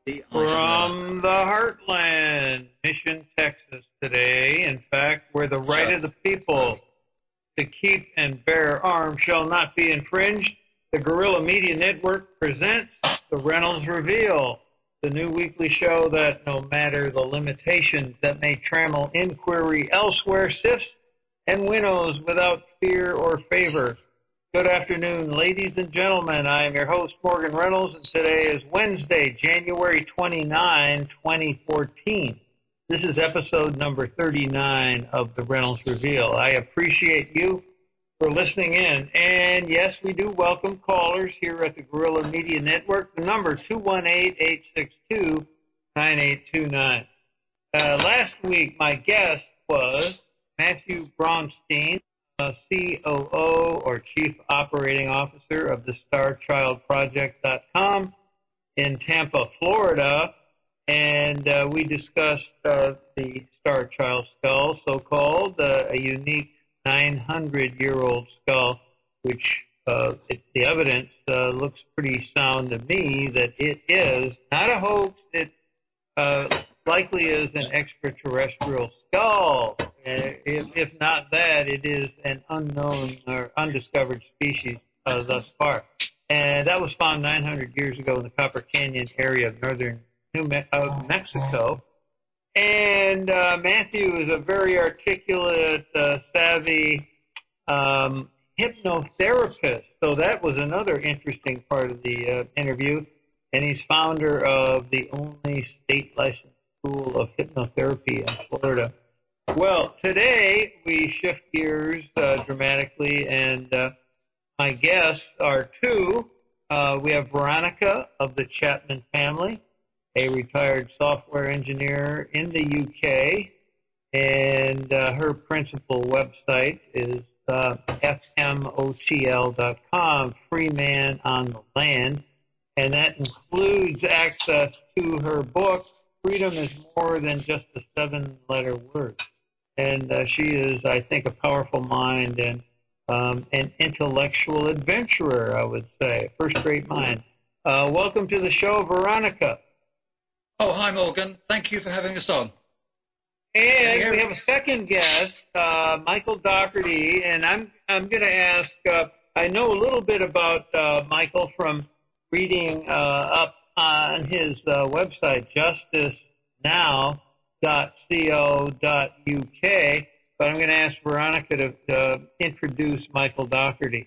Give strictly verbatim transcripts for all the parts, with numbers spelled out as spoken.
From the heartland, Mission, Texas today. In fact, where the right of the people to keep and bear arms shall not be infringed, the Guerrilla Media Network presents the Reynolds Reveal, the new weekly show that, no matter the limitations that may trammel inquiry elsewhere, sifts and winnows without fear or favor. Good afternoon, ladies and gentlemen. I am your host, Morgan Reynolds, and today is Wednesday, January twenty-ninth, twenty fourteen. This is episode number thirty-nine of the Reynolds Reveal. I appreciate you for listening in. And yes, we do welcome callers here at the Guerrilla Media Network. The number two one eight, eight six two, nine eight two nine. Uh, last week, my guest was Matthew Bronstein, Uh, C O O or Chief Operating Officer of the Star Child Project dot com in Tampa, Florida, and uh, we discussed uh, the Star Child skull, so-called, uh, a unique nine hundred year old skull, which uh, it, the evidence uh, looks pretty sound to me that it is not a hoax. It uh, likely is an extraterrestrial skull. Uh, if, if not that, it is an unknown or undiscovered species uh, thus far. And that was found nine hundred years ago in the Copper Canyon area of northern New Me- uh, Mexico. And uh, Matthew is a very articulate, uh, savvy um, hypnotherapist. So that was another interesting part of the uh, interview. And he's founder of the only state licensed school of hypnotherapy in Florida. Well, today we shift gears uh, dramatically, and uh, my guests are two. Uh, we have Veronica of the Chapman family, a retired software engineer in the U K, and uh, her principal website is uh, F M O T L dot com, Free Man on the Land, and that includes access to her book, Freedom is More Than Just a Seven-Letter Word. And uh, she is, I think, a powerful mind and um, an intellectual adventurer, I would say, first-rate mind. Uh, welcome to the show, Veronica. Oh, hi, Morgan. Thank you for having us on. And we have a second guest, uh, Michael Dougherty, and I'm I'm going to ask. Uh, I know a little bit about uh, Michael from reading uh, up on his uh, website, Justice Now. Dot co dot uk, but I'm going to ask Veronica to uh, introduce Michael Dougherty.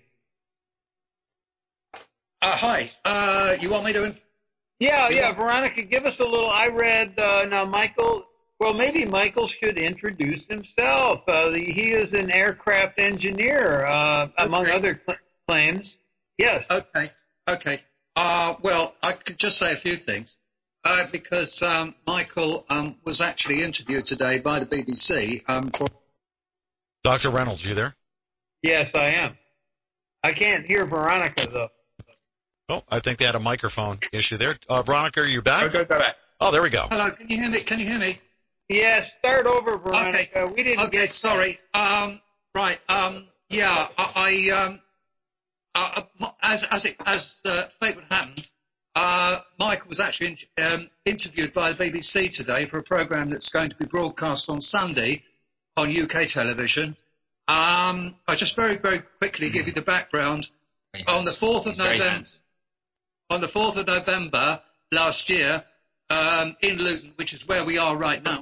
Uh, hi. Uh, you want me to? Yeah, yeah. Want... Veronica, give us a little. I read uh, now, Michael. Well, maybe Michael should introduce himself. Uh, the, he is an aircraft engineer, uh, okay. among other cl- claims. Yes. Okay. Okay. Uh, well, I could just say a few things. Uh, because um, Michael um, was actually interviewed today by the B B C. Um, for... Doctor Reynolds, you there? Yes, I am. I can't hear Veronica, though. Oh, I think they had a microphone issue there. Uh, Veronica, are you back? Okay, go back. Oh, there we go. Hello, can you hear me? Can you hear me? Yes, start over, Veronica. Okay. We didn't okay, get sorry. Um, right. Um, yeah, I, I um, uh, as as it as uh, fate would happen. Uh, Michael was actually in, um, interviewed by the B B C today for a programme that's going to be broadcast on Sunday on U K television. Um, I'll just very, very quickly give you the background. On the fourth of November, on the fourth of November last year, um, in Luton, which is where we are right now.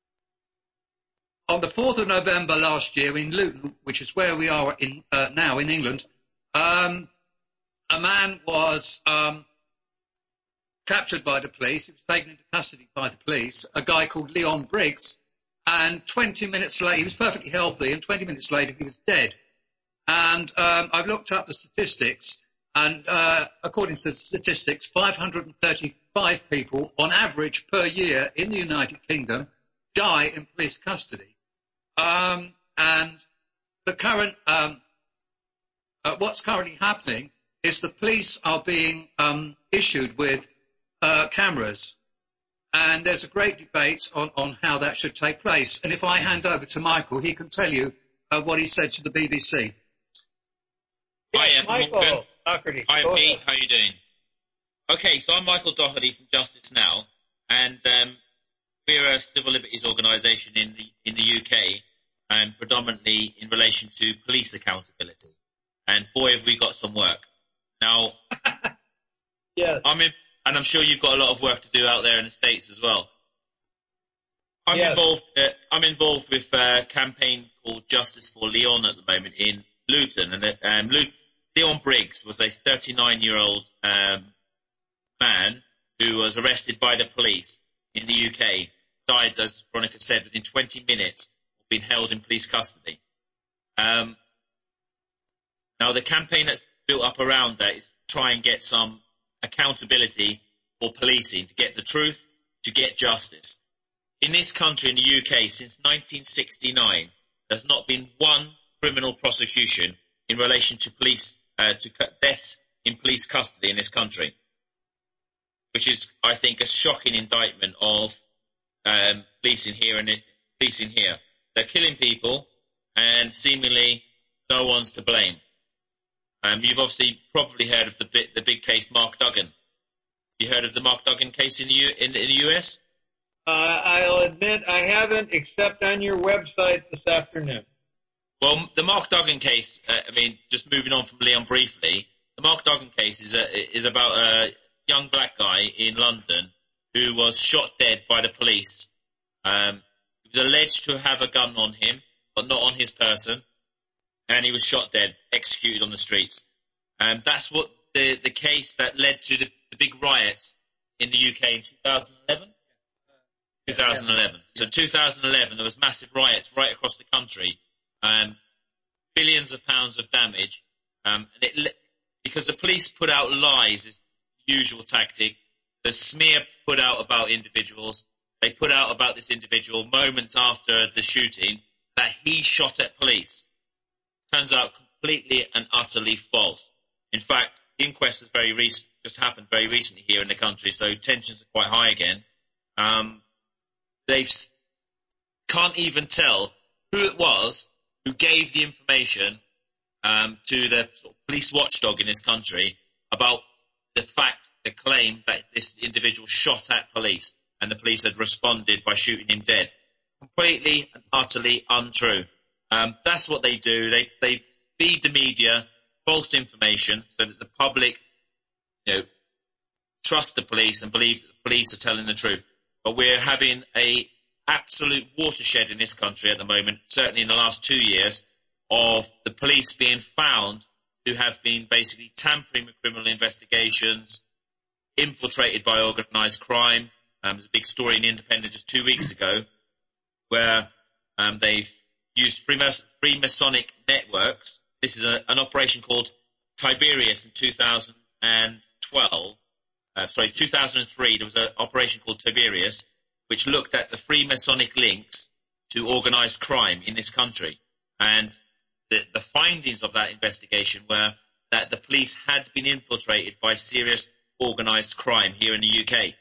On the fourth of November last year in Luton, which is where we are in uh, now in England, um, a man was. Um, captured by the police. He was taken into custody by the police, a guy called Leon Briggs, and twenty minutes later, he was perfectly healthy, and twenty minutes later, he was dead. And um, I've looked up the statistics, and uh, according to the statistics, five hundred thirty-five people, on average, per year in the United Kingdom, die in police custody. Um, and the current, um, uh, what's currently happening is the police are being um, issued with Uh, cameras, and there's a great debate on, on how that should take place. And if I hand over to Michael, he can tell you uh, what he said to the B B C. Yes, Hi, Michael. Hi, Pete. How are you doing? Okay, so I'm Michael Doherty from Justice Now, and um, we're a civil liberties organisation in the in the U K, and predominantly in relation to police accountability. And boy, have we got some work. Now, Yes. I'm in, and I'm sure you've got a lot of work to do out there in the States as well. I'm Yes. involved. Uh, I'm involved with a campaign called Justice for Leon at the moment in Luton, and um, Lu- Leon Briggs was a thirty-nine-year-old um, man who was arrested by the police in the U K. Died, as Veronica said, within twenty minutes of being held in police custody. Um, now, the campaign that's built up around that is to try and get some accountability for policing, to get the truth, to get justice. In this country, in the U K, since nineteen sixty-nine, there's not been one criminal prosecution in relation to police uh, to deaths in police custody in this country, which is, I think, a shocking indictment of um, policing here and it, policing here. They're killing people, and seemingly no one's to blame. Um, you've obviously probably heard of the big, the big case Mark Duggan. You heard of the Mark Duggan case in the U, in, in the U S? Uh, I'll admit I haven't, except on your website this afternoon. Well, the Mark Duggan case, uh, I mean, just moving on from Leon briefly, the Mark Duggan case is, a, is about a young black guy in London who was shot dead by the police. Um, he was alleged to have a gun on him, but not on his person, and he was shot dead, executed on the streets. Um, that's what the, the case that led to the, the big riots in the U K in two thousand eleven? two thousand eleven. So two thousand eleven, there was massive riots right across the country. Um, billions of pounds of damage, um, and it, because the police put out lies, is the usual tactic. The smear put out about individuals. They put out about this individual moments after the shooting that he shot at police. Turns out completely and utterly false. In fact, the inquest has very recent, just happened very recently here in the country, so tensions are quite high again. Um, they can't even tell who it was who gave the information um, to the sort of police watchdog in this country about the fact, the claim that this individual shot at police and the police had responded by shooting him dead. Completely and utterly untrue. Um, that's what they do. They, they feed the media false information so that the public, you know, trust the police and believe that the police are telling the truth. But we're having a absolute watershed in this country at the moment, certainly in the last two years, of the police being found to have been basically tampering with criminal investigations, infiltrated by organised crime. Um, there's a big story in Independent just two weeks ago where um, they've used Freemas- Freemasonic networks. This is a, an operation called Tiberius in two thousand twelve. Uh, sorry, two thousand three, there was an operation called Tiberius, which looked at the Freemasonic links to organised crime in this country. And the, the findings of that investigation were that the police had been infiltrated by serious organised crime here in the U K.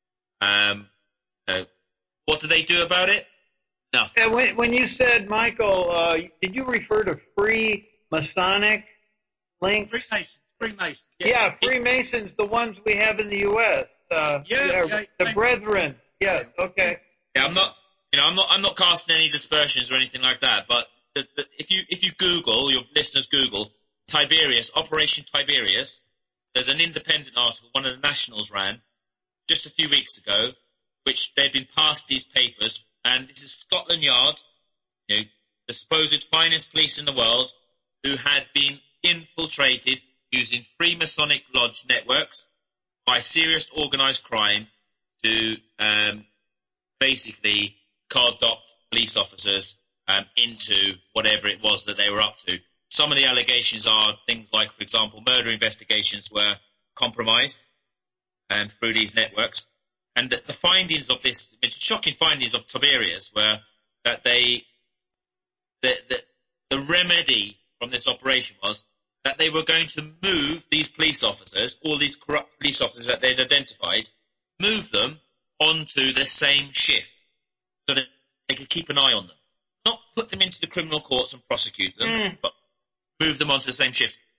Um, uh, what do they do about it? Nothing. And when, when you said, Michael, uh, did you refer to free Masonic links? Freemasons, Freemasons. Yeah, Freemasons, the ones we have in the U S. Uh, Yeah, yeah, yeah, the yeah. Brethren. Yes, okay. Yeah, I'm not, you know, I'm not, I'm not casting any dispersions or anything like that. But the, the, if you, if you Google, your listeners Google Tiberius, Operation Tiberius, there's an independent article one of the Nationals ran just a few weeks ago, which they'd been passed these papers, and this is Scotland Yard, you know, the supposed finest police in the world, who had been infiltrated using Freemasonic lodge networks by serious organised crime to um, basically conduct police officers um, into whatever it was that they were up to. Some of the allegations are things like, for example, murder investigations were compromised um, through these networks. And the, the findings of this, the shocking findings of Tiberius were that they, the, the, the remedy from this operation was that they were going to move these police officers, all these corrupt police officers that they'd identified, move them onto the same shift so that they could keep an eye on them. Not put them into the criminal courts and prosecute them, Mm. but move them onto the same shift.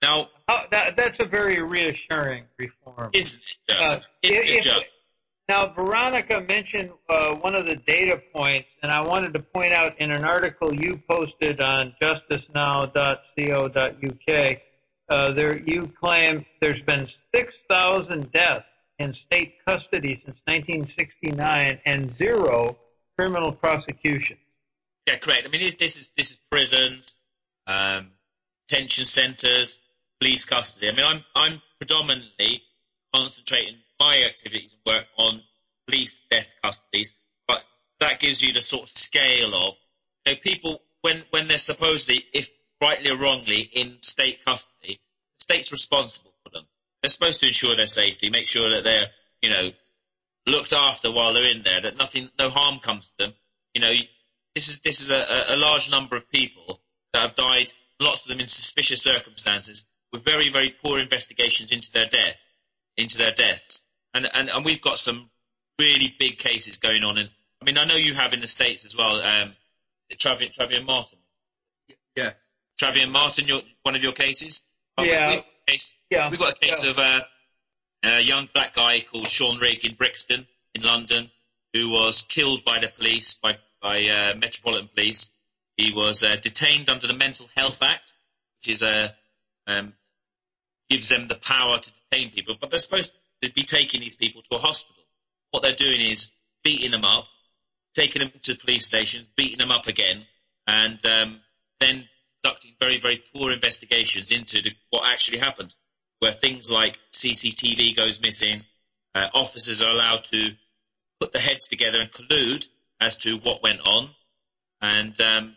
Now, Oh, that, that's a very reassuring reform. isn't it Uh, just? isn't if- it just? Now, Veronica mentioned uh, one of the data points, and I wanted to point out in an article you posted on justice now dot co dot uk, uh, there you claim there's been six thousand deaths in state custody since nineteen sixty-nine and zero criminal prosecutions. Yeah, correct. I mean, this, this is this is prisons, um, detention centres, police custody. I mean, I'm I'm predominantly concentrating my activities and work on police death custodies, but that gives you the sort of scale of, you know, people when when they're supposedly, if rightly or wrongly, in state custody, the state's responsible for them. They're supposed to ensure their safety, make sure that they're, you know, looked after while they're in there, that nothing, no harm comes to them. You know, this is this is a, a large number of people that have died, lots of them in suspicious circumstances, with very very poor investigations into their death, into their deaths, and and, and we've got some really big cases going on. And I mean, I know you have in the States as well. Um, Travian, Travian Martin. Yes. Travian Martin, your, one of your cases. Uh, Yeah. We, we've, got a case, Yeah. we've got a case Yeah. of uh, a young black guy called Sean Rigg in Brixton, in London, who was killed by the police, by by uh, Metropolitan Police. He was uh, detained under the Mental Health Act, which is a um, gives them the power to detain people, but they're supposed to be taking these people to a hospital. What they're doing is beating them up, taking them to police stations, beating them up again, and um, then conducting very, very poor investigations into the, what actually happened, where things like C C T V goes missing, uh, officers are allowed to put their heads together and collude as to what went on, and um,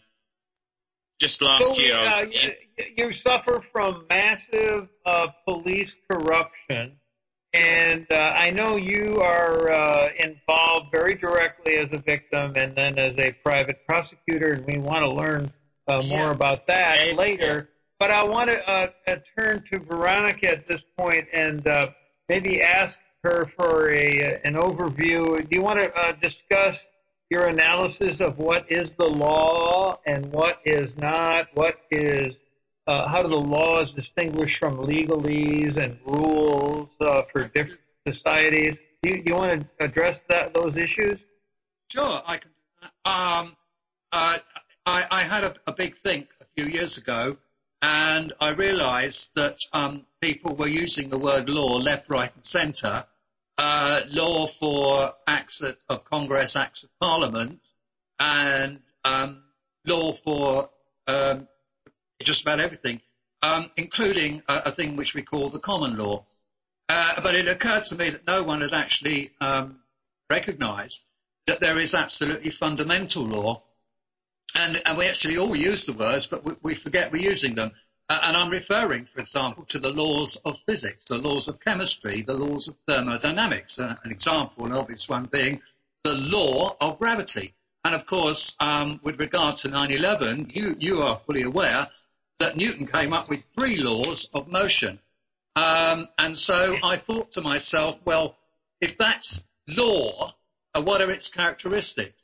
just last So we, year I was... uh, you, you suffer from massive uh, police corruption, and uh, I know you are uh, involved very directly as a victim and then as a private prosecutor, and we want to learn uh, more Yeah. about that Yeah. later. But I want to uh, uh, turn to Veronica at this point and uh, maybe ask her for a an overview. Do you want to uh, discuss your analysis of what is the law and what is not? What is uh, how do the laws distinguish from legalese and rules uh, for different societies? Do you, do you want to address that those issues? Sure, I can do that. Um, uh, I, I had a, a big think a few years ago, and I realised that um, people were using the word law left, right, and centre. Uh, law for acts of, of Congress, acts of Parliament, and um, law for um, just about everything, um, including a, a thing which we call the common law. Uh, but it occurred to me that no one had actually um, recognised that there is absolutely fundamental law, and, and we actually all use the words, but we, we forget we're using them. Uh, and I'm referring, for example, to the laws of physics, the laws of chemistry, the laws of thermodynamics. Uh, an example, an obvious one being the law of gravity. And of course, um, with regard to nine eleven, you, you are fully aware that Newton came up with three laws of motion. Um, and so I thought to myself, well, if that's law, uh, what are its characteristics?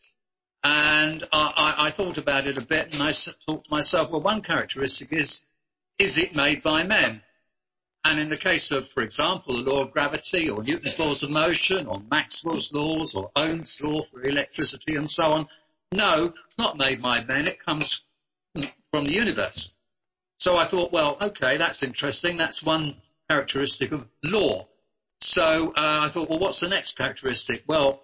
And I, I, I thought about it a bit, and I thought to myself, well, one characteristic is, is it made by men? And in the case of, for example, the law of gravity, or Newton's laws of motion, or Maxwell's laws, or Ohm's law for electricity, and so on, no, it's not made by men, it comes from the universe. So I thought, well, okay, that's interesting, that's one characteristic of law. So uh, I thought, well, what's the next characteristic? Well,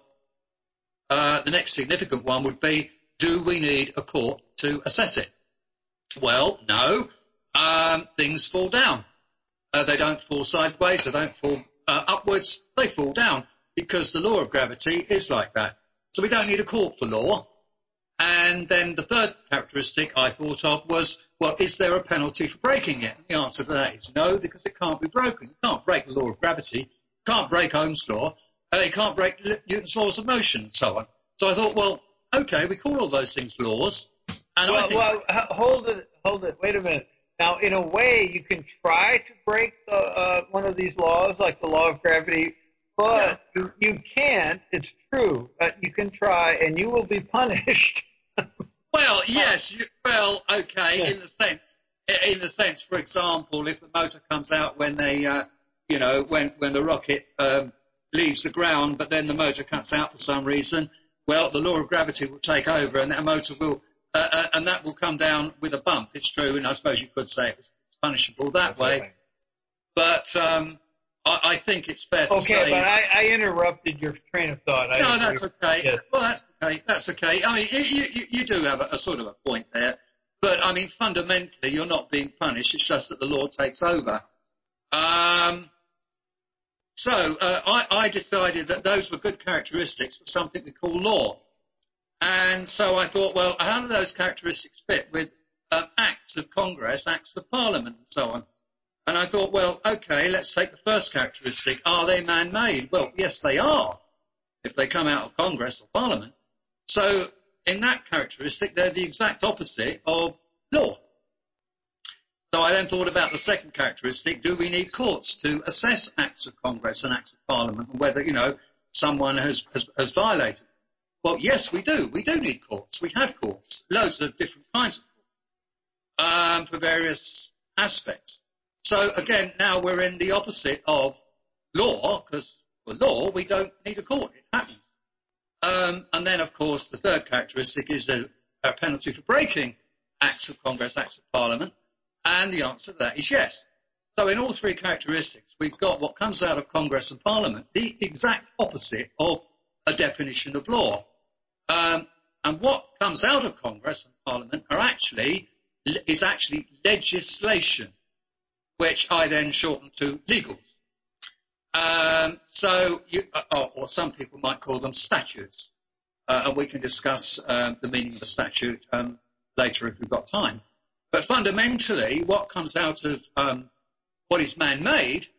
uh, the next significant one would be, do we need a court to assess it? Well, no. Um, things fall down. Uh, they don't fall sideways, they don't fall uh, upwards, they fall down, because the law of gravity is like that. So we don't need a court for law. And then the third characteristic I thought of was, well, is there a penalty for breaking it? And the answer to that is no, because it can't be broken. You can't break the law of gravity, you can't break Ohm's law, uh, you can't break Newton's laws of motion, and so on. So I thought, well, okay, we call all those things laws. And Well, I think, well, h- hold it, hold it. Wait a minute. Now, in a way, you can try to break the, uh, one of these laws, like the law of gravity, but you, you can't. It's true. Uh, you can try, and you will be punished. well, yes, you, well, okay, Yeah. in the sense, in the sense, for example, if the motor comes out when they, uh, you know, when when the rocket um, leaves the ground, but then the motor cuts out for some reason, well, the law of gravity will take over, and that motor will, uh, uh, and that will come down with a bump. It's true, and I suppose you could say it's punishable that way. But um, I, I think it's fair to okay, say. Okay, but I, I interrupted your train of thought. I no, that's okay. Yes. Well, that's okay. That's okay. I mean, you, you, you do have a, a sort of a point there. But, I mean, fundamentally, you're not being punished. It's just that the law takes over. Um, so uh, I, I decided that those were good characteristics for something we call law. And so I thought, well, how do those characteristics fit with um, acts of Congress, acts of Parliament, and so on? And I thought, well, okay, let's take the first characteristic. Are they man-made? Well, yes, they are, if they come out of Congress or Parliament. So in that characteristic, they're the exact opposite of law. So I then thought about the second characteristic. Do we need courts to assess acts of Congress and acts of Parliament, and whether, you know, someone has, has, has violated? Well, yes, we do. We do need courts. We have courts, loads of different kinds of courts, um, for various aspects. So, again, now we're in the opposite of law, because for law, we don't need a court. It happens. Um, and then, of course, the third characteristic is a, a penalty for breaking acts of Congress, acts of Parliament, and the answer to that is yes. So in all three characteristics, we've got what comes out of Congress and Parliament, the exact opposite of a definition of law. Um, and what comes out of Congress and Parliament are actually, is actually legislation, which I then shorten to legals. Um, so, you, or, or some people might call them statutes, uh, and we can discuss um, the meaning of a statute um, later if we've got time. But fundamentally, what comes out of um, what is man-made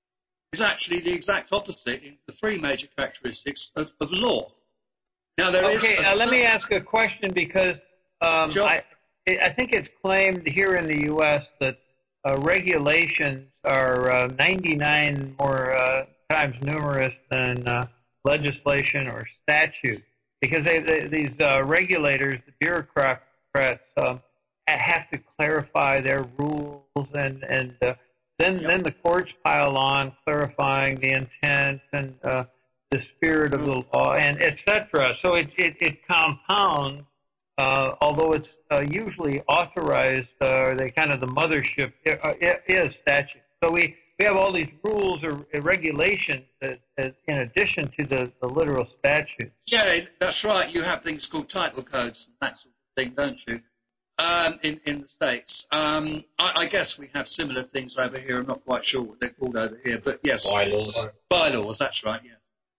is actually the exact opposite in the three major characteristics of, of law. Now, there okay, is. Okay, uh, let me ask a question because um, sure. I, I think it's claimed here in the U S that uh, regulations are uh, ninety-nine more uh, times numerous than uh, legislation or statute, because they, they, these uh, regulators, the bureaucrats, um, have to clarify their rules, and and uh, then Yep. then the courts pile on, clarifying the intent and uh, the spirit of the law, and et cetera. So it it, it compounds, uh, although it's uh, usually authorized, uh, or they kind of the mothership it, it is statute. So we, we have all these rules or regulations that, that in addition to the, the literal statutes. Yeah, that's right. You have things called title codes and that sort of thing, don't you? Um, in, in the States. Um, I, I guess we have similar things over here. I'm not quite sure what they're called over here, but yes. Bylaws. Bylaws, that's right, yes.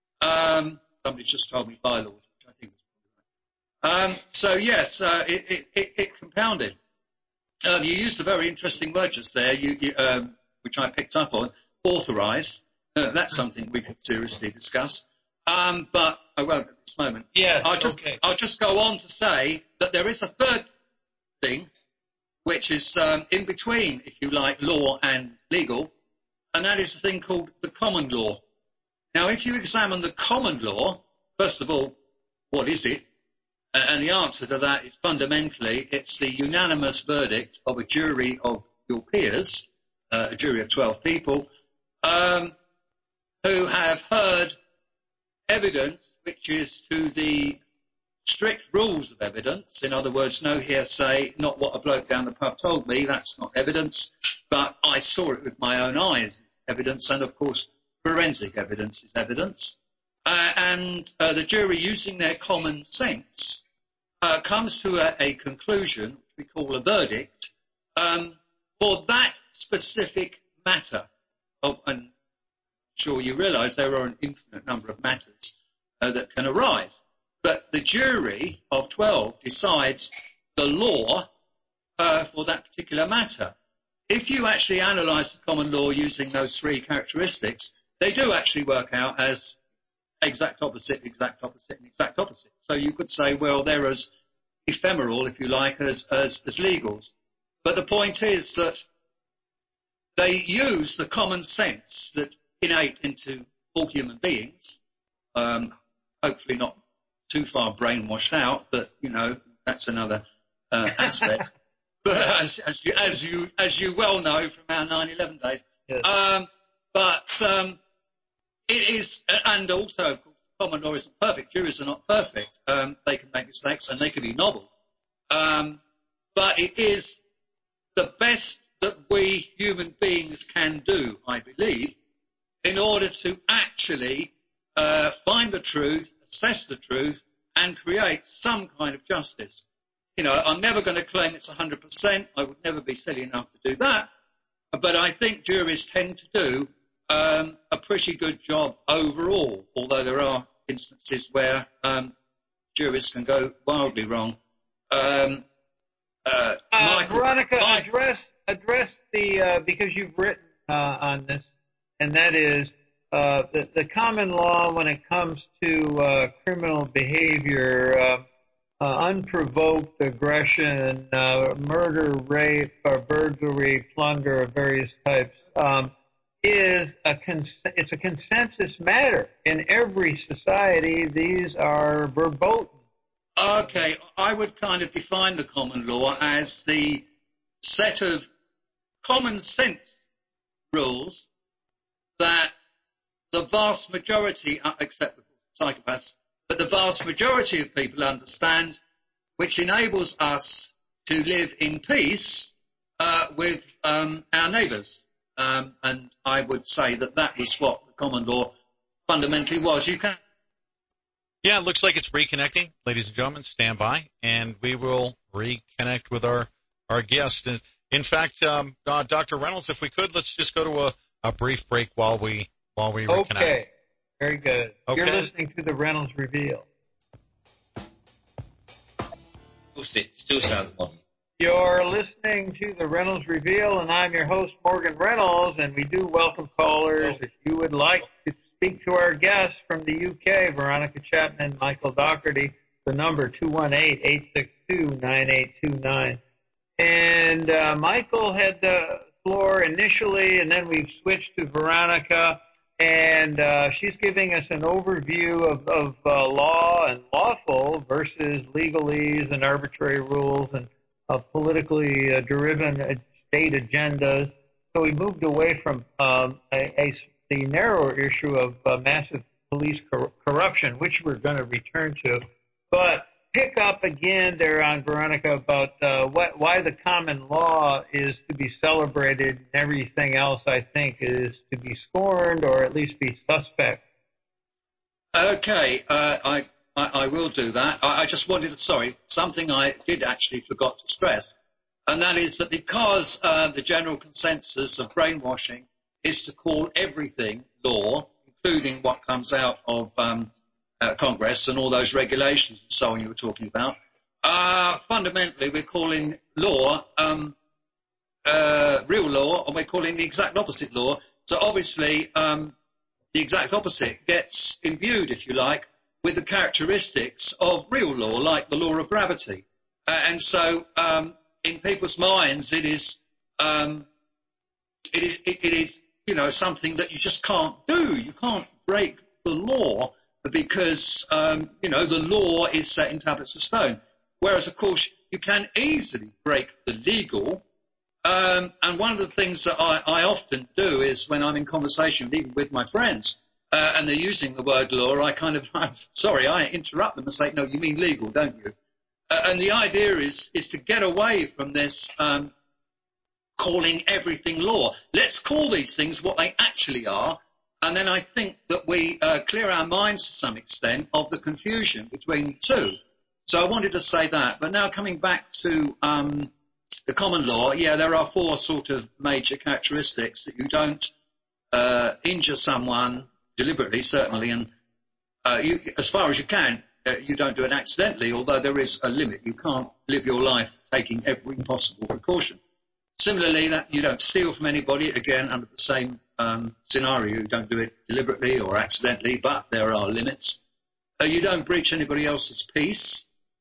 Um, somebody just told me bylaws, which I think was probably right. Um, so, yes, uh, it, it, it, it compounded. Um, you used a very interesting word just there, you, you, um, which I picked up on, authorise. Uh, that's something we could seriously discuss. Um, but I won't at this moment. Yes, I'll just, okay. I'll just go on to say that there is a third thing, which is um, in between, if you like, law and legal, and that is a thing called the common law. Now, if you examine the common law, first of all, what is it? Uh, and the answer to that is fundamentally, it's the unanimous verdict of a jury of your peers, uh, a jury of twelve people, um, who have heard evidence which is to the strict rules of evidence. In other words, no hearsay, not what a bloke down the pub told me, that's not evidence, but I saw it with my own eyes, evidence, and of course forensic evidence is evidence. Uh, and uh, the jury, using their common sense, uh, comes to a, a conclusion, which we call a verdict, um, for that specific matter. Of, and I'm sure you realise there are an infinite number of matters uh, that can arise. But the jury of twelve decides the law uh, for that particular matter. If you actually analyse the common law using those three characteristics, they do actually work out as exact opposite, exact opposite, and exact opposite. So you could say, well, they're as ephemeral, if you like, as, as, as legals. But the point is that they use the common sense that innate into all human beings, um, hopefully not too far brainwashed out, but, you know, that's another uh, aspect. but as, as you as you as you well know from our nine eleven days. Yes. Um, but um, it is, and also of course, common law isn't perfect. Juries are not perfect. Um, they can make mistakes and they can be novel. Um, but it is the best that we human beings can do, I believe, in order to actually uh, find the truth, assess the truth, and create some kind of justice. You know, I'm never going to claim it's one hundred percent. I would never be silly enough to do that. But I think juries tend to do um, a pretty good job overall, although there are instances where um, juries can go wildly wrong. Um, uh, Uh, Michael, Veronica, Mike, address address the uh, because you've written uh, on this, and that is uh, the the common law when it comes to uh, criminal behavior, uh, uh, unprovoked aggression, uh, murder, rape, or burglary, plunder of various types. Um, is a cons- it's a consensus matter in every society. These are verboten. Okay, I would kind of define the common law as the set of common sense rules that the vast majority, except the psychopaths, but the vast majority of people understand, which enables us to live in peace uh, with um, our neighbours. Um, and I would say that that was what the common law fundamentally was. You can. Yeah, it looks like it's reconnecting. Ladies and gentlemen, stand by, and we will reconnect with our, our guest. And in fact, um, uh, Doctor Reynolds, if we could, let's just go to a, a brief break while we while we reconnect. Okay, very good. Okay. You're listening to the Reynolds Reveal. It still sounds modern. You're listening to the Reynolds Reveal, and I'm your host, Morgan Reynolds, and we do welcome callers. If you would like to speak to our guests from the U K, Veronica Chapman and Michael Dougherty, the number two one eight, eight six two, nine eight two nine. And uh, Michael had the floor initially, and then we've switched to Veronica, and uh, she's giving us an overview of, of uh, law and lawful versus legalese and arbitrary rules and of politically uh, driven state agendas. So we moved away from um, a, a, the narrower issue of uh, massive police cor- corruption, which we're going to return to. But pick up again there on Veronica about uh, what, why the common law is to be celebrated and everything else, I think, is to be scorned or at least be suspect. Okay, uh, I, I, I will do that. I, I just wanted to, sorry, something I did actually forgot to stress, and that is that because uh, the general consensus of brainwashing is to call everything law, including what comes out of um, uh, Congress and all those regulations and so on you were talking about, uh, fundamentally we're calling law um, uh, real law, and we're calling the exact opposite law. So obviously um, the exact opposite gets imbued, if you like, with the characteristics of real law, like the law of gravity. Uh, and so um, in people's minds it is, um, it is, it, it is, you know, something that you just can't do. You can't break the law because, um, you know, the law is set in tablets of stone. Whereas, of course, you can easily break the legal. Um, and one of the things that I, I often do is when I'm in conversation, even with my friends, uh, and they're using the word law, I kind of, I'm sorry, I interrupt them and say, no, you mean legal, don't you? Uh, and the idea is, is to get away from this um, calling everything law. Let's call these things what they actually are. And then I think that we uh, clear our minds to some extent of the confusion between the two. So I wanted to say that. But now coming back to um, the common law, yeah, there are four sort of major characteristics: that you don't uh, injure someone deliberately, certainly, and uh, you, as far as you can, uh, you don't do it accidentally, although there is a limit. You can't live your life taking every possible precaution. Similarly, that you don't steal from anybody, again, under the same um, scenario. You don't do it deliberately or accidentally, but there are limits. Uh, you don't breach anybody else's peace,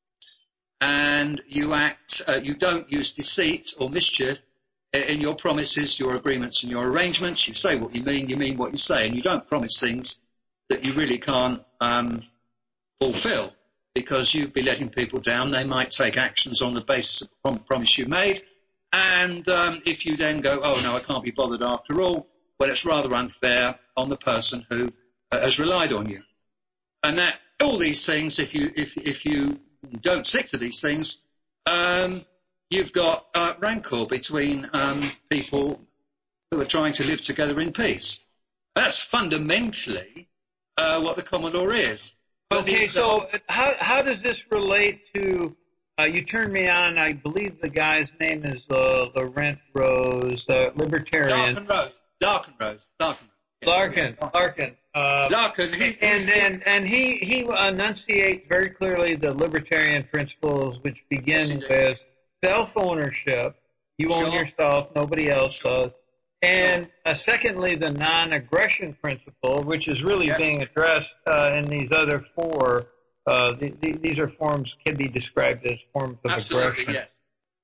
and you act, uh, you don't use deceit or mischief in your promises, your agreements and your arrangements. You say what you mean, you mean what you say, and you don't promise things that you really can't um, fulfill, because you'd be letting people down. They might take actions on the basis of the promise you made, And um, if you then go, oh, no, I can't be bothered after all, well, it's rather unfair on the person who uh, has relied on you. And that all these things, if you if if you don't stick to these things, um, you've got uh, rancor between um, people who are trying to live together in peace. That's fundamentally uh, what the common law is. But Okay, the, the so whole, how how does this relate to? Uh, you turned me on. I believe the guy's name is uh, Laurent Rose, uh, libertarian. Larkin Rose, Larkin Rose, Larkin Rose. Yes, Larkin, yeah. Larkin. Uh, Larkin, he, and and and he he enunciates very clearly the libertarian principles, which begin Yes, with self-ownership. You own Sure. yourself; nobody else Sure. does. And uh, secondly, the non-aggression principle, which is really Yes. being addressed uh, in these other four. Uh, the, the, these are forms can be described as forms of Absolutely, aggression. yes.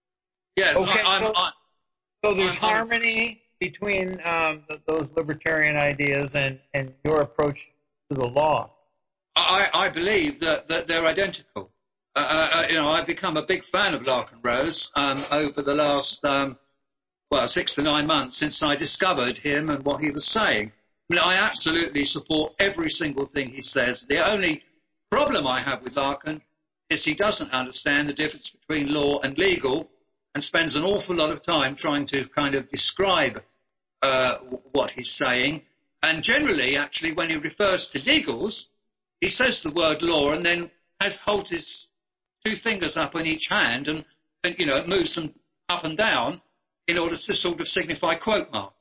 Yes, Okay, I, I'm, so, I, so there's I'm, I'm, harmony between um, th- those libertarian ideas and, and your approach to the law. I, I believe that, that they're identical. Uh, uh, you know, I've become a big fan of Larkin Rose um, over the last, um, well, six to nine months since I discovered him and what he was saying. I mean, I absolutely support every single thing he says. The only problem I have with Larkin is he doesn't understand the difference between law and legal and spends an awful lot of time trying to kind of describe uh, what he's saying. And generally, actually, when he refers to legals, he says the word law and then has holds his two fingers up on each hand and, and you know, moves them up and down in order to sort of signify quote marks.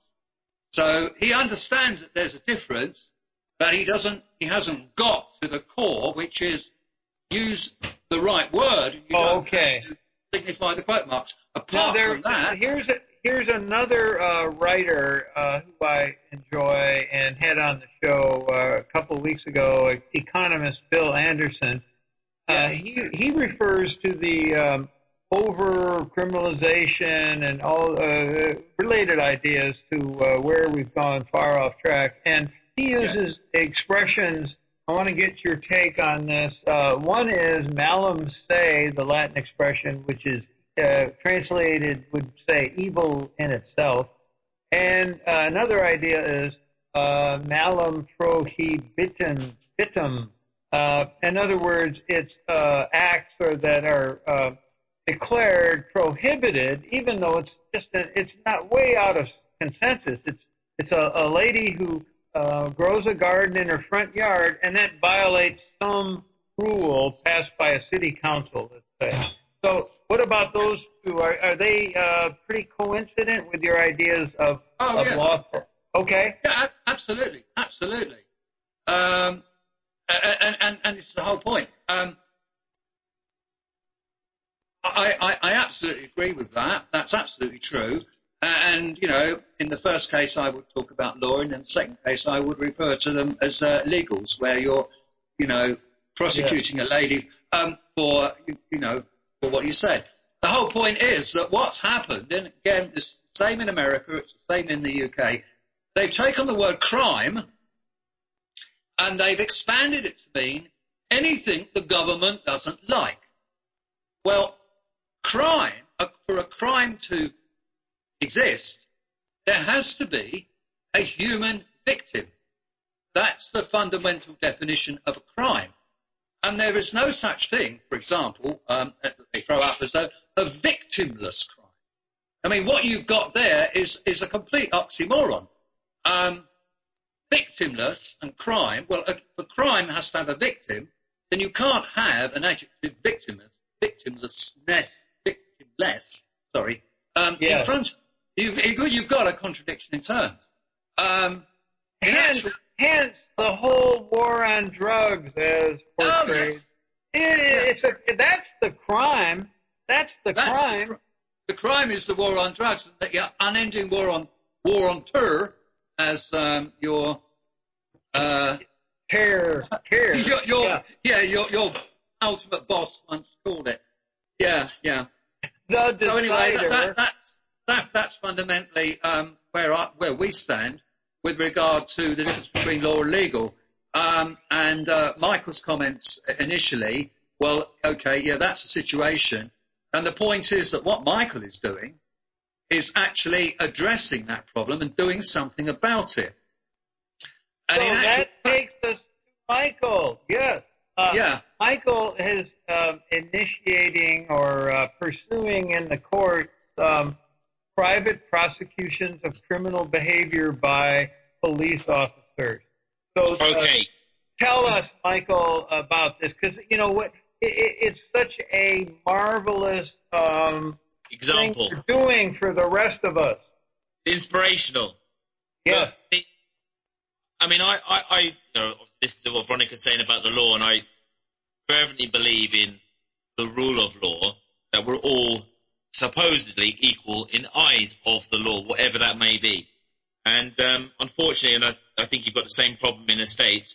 So he understands that there's a difference, but he doesn't. He hasn't got to the core, which is use the right word. And you Oh, don't okay. have to signify the quote marks. Now, Apart there, from that, here's a, here's another uh, writer uh, who I enjoy and had on the show uh, a couple of weeks ago, economist Bill Anderson. Uh, yes, he he refers to the um, over criminalization and all uh, related ideas to uh, where we've gone far off track, and he uses yes. expressions. I want to get your take on this. Uh, one is malum se, the Latin expression, which is uh, translated would say evil in itself, and uh, another idea is uh, malum prohibitum. Bitum. Uh, in other words, it's uh, acts or that are uh, declared prohibited, even though it's just a, it's not way out of consensus. It's it's a, a lady who uh, grows a garden in her front yard, and that violates some rule passed by a city council, let's say. So, what about those two? Are are they uh, pretty coincident with your ideas of Oh, of yeah. law? Okay. Yeah, absolutely, absolutely. Um, and, and, and it's the whole point. Um, I, I, I absolutely agree with that. That's absolutely true. And, you know, in the first case, I would talk about law, and in the second case, I would refer to them as uh, legals, where you're, you know, prosecuting yeah. a lady um, for, you know, for what you said. The whole point is that what's happened, and again, it's the same in America, it's the same in the U K, they've taken the word crime and they've expanded it to mean anything the government doesn't like. Well, crime, for a crime to exist, there has to be a human victim. That's the fundamental definition of a crime. And there is no such thing, for example, um, that they throw up as a, a victimless crime. I mean, what you've got there is, is a complete oxymoron. Um, victimless and crime, well, if a crime has to have a victim, then you can't have an adjective victimless, victimlessness, victimless, sorry, um, Yeah. in front. You've, you've got a contradiction in terms. Um, in hence, actual, hence the whole war on drugs as oh, portrayed. yes. It, it's a, that's the crime. That's the That's crime. The, the crime is the war on drugs, and the yeah, unending war on war on terror, as um, your uh, Terror, terror. your, your yeah. yeah your your ultimate boss once called it. Yeah, yeah. The decider. So anyway, that, that, that's that, that's fundamentally um, where I, where we stand with regard to the difference between law and legal. Um, and uh, Michael's comments initially, well, okay, yeah, that's the situation. And the point is that what Michael is doing is actually addressing that problem and doing something about it. And so in that actual, takes us to Michael. Yes. Uh, yeah. Michael is um, initiating or uh, pursuing in the courts um, private prosecutions of criminal behavior by police officers. So, uh, Okay. tell us, Michael, about this, because you know what, it, it, it's such a marvelous um, Example. thing you're doing for the rest of us. Inspirational. Yes. But, I mean, I, I, I you know, this is what Veronica's saying about the law, and I fervently believe in the rule of law, that we're all supposedly equal in eyes of the law, whatever that may be. And um, unfortunately, and I, I think you've got the same problem in the States,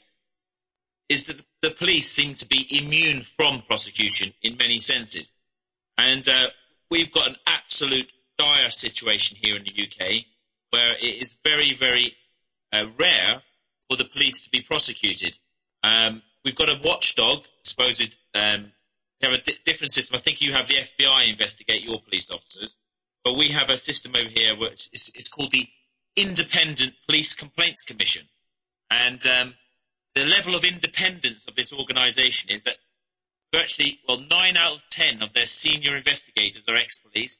is that the police seem to be immune from prosecution in many senses. And uh, we've got an absolute dire situation here in the U K where it is very, very uh, rare for the police to be prosecuted. Um, we've got a watchdog, supposed, um, we have a di- different system. I think you have the F B I investigate your police officers, but we have a system over here where it's, it's, it's called the Independent Police Complaints Commission. And um, the level of independence of this organisation is that virtually, well, nine out of ten of their senior investigators are ex-police.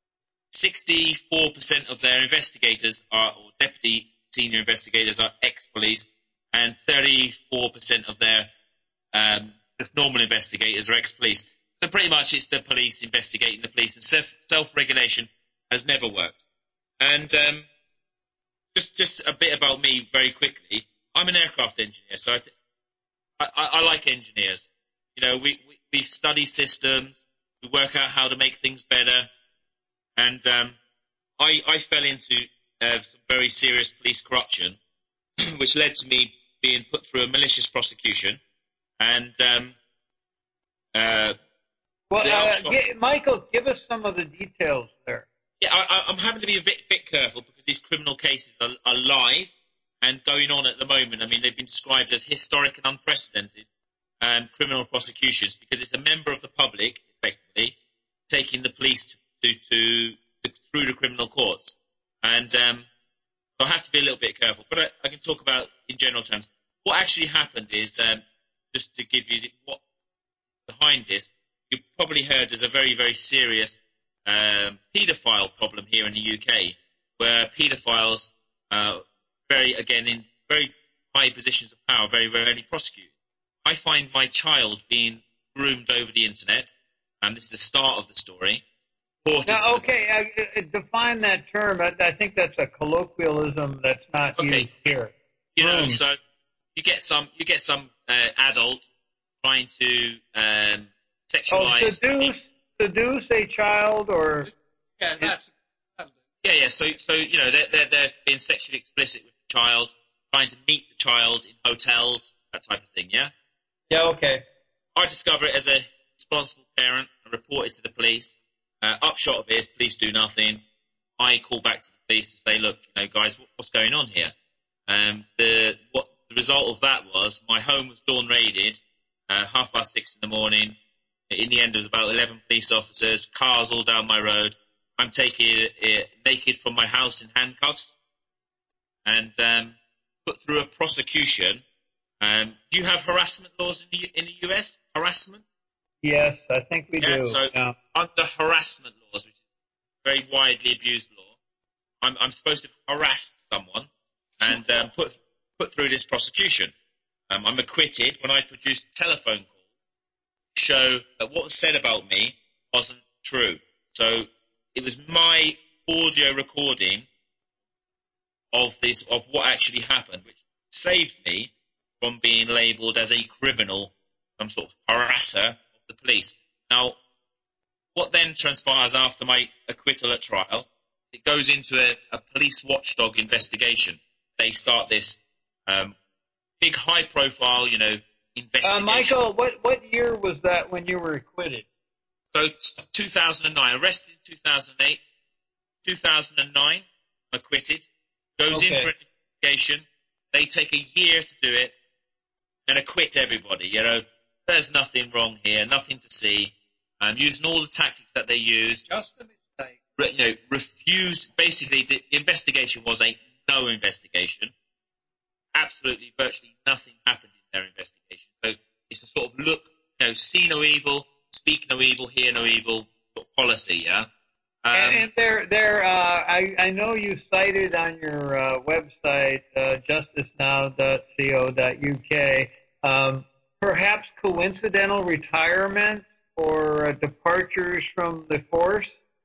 sixty-four percent of their investigators are, or deputy senior investigators are ex-police, and thirty-four percent of their um, just normal investigators are ex-police. So pretty much it's the police investigating the police, and self- self-regulation has never worked. And um, just just a bit about me very quickly. I'm an aircraft engineer, so I, th- I, I, I like engineers. You know, we, we, we study systems, we work out how to make things better, and um, I, I fell into uh, some very serious police corruption, which led to me being put through a malicious prosecution. And um, uh, Well, the uh, outshot- gi- Michael, give us some of the details there. yeah, I, I, I'm having to be a bit, bit careful because these criminal cases are, are live and going on at the moment. I mean, they've been described as historic and unprecedented um, criminal prosecutions because it's a member of the public, effectively, taking the police to, to, to through the criminal courts. And um, so I have to be a little bit careful. But I, I can talk about in general terms. What actually happened is, um, just to give you the, what behind this, you've probably heard there's a very, very serious um, paedophile problem here in the U K, where paedophiles, uh, very again in very high positions of power, very rarely prosecuted. I find my child being groomed over the internet, and this is the start of the story. Now, okay, uh, uh, define that term. I, I think that's a colloquialism that's not Okay. used here. You know, Groomed. so you get some, you get some uh, adult trying to um, Oh, sexualize. seduce, seduce a child, or Yeah, that's, Yeah, yeah. So, so you know, they're, they're, they're being sexually explicit with the child, trying to meet the child in hotels, that type of thing. Yeah. yeah, okay. I discover it as a responsible parent and report it to the police. Uh, upshot of it is police do nothing. I call back to the police to say, look, you know, guys, what, what's going on here? Um, the what the result of that was my home was dawn raided, uh, half past six in the morning. In the end, there was about eleven police officers, cars all down my road. I'm taken uh, naked from my house in handcuffs and um, put through a prosecution. Um, do you have harassment laws in the, in the U S? Harassment? Yes, I think we Yeah, do. so yeah. under harassment laws, which is very widely abused law, I'm, I'm supposed to have harassed someone and um, put put through this prosecution. Um, I'm acquitted when I produced telephone calls to show that what was said about me wasn't true. So it was my audio recording of this of what actually happened, which saved me from being labelled as a criminal, some sort of harasser of the police. Now, what then transpires after my acquittal at trial? It goes into a, a police watchdog investigation. They start this um, big, high-profile, you know, investigation. Uh, Michael, what what year was that when you were acquitted? So, two thousand nine, arrested in two thousand eight, two thousand nine, acquitted, goes Okay. in for an investigation. They take a year to do it and acquit everybody. You know, there's nothing wrong here, nothing to see. Um, using all the tactics that they used. just a mistake. you know, refused. Basically, the investigation was a no investigation. Absolutely, virtually nothing happened in their investigation. So it's a sort of look, you know, see no evil, speak no evil, hear no evil sort of policy. Yeah. Um, and, and there, there. Uh, I, I know you cited on your uh, website, uh, justice now dot co dot U K, um, perhaps coincidental retirement or uh, departures from the force.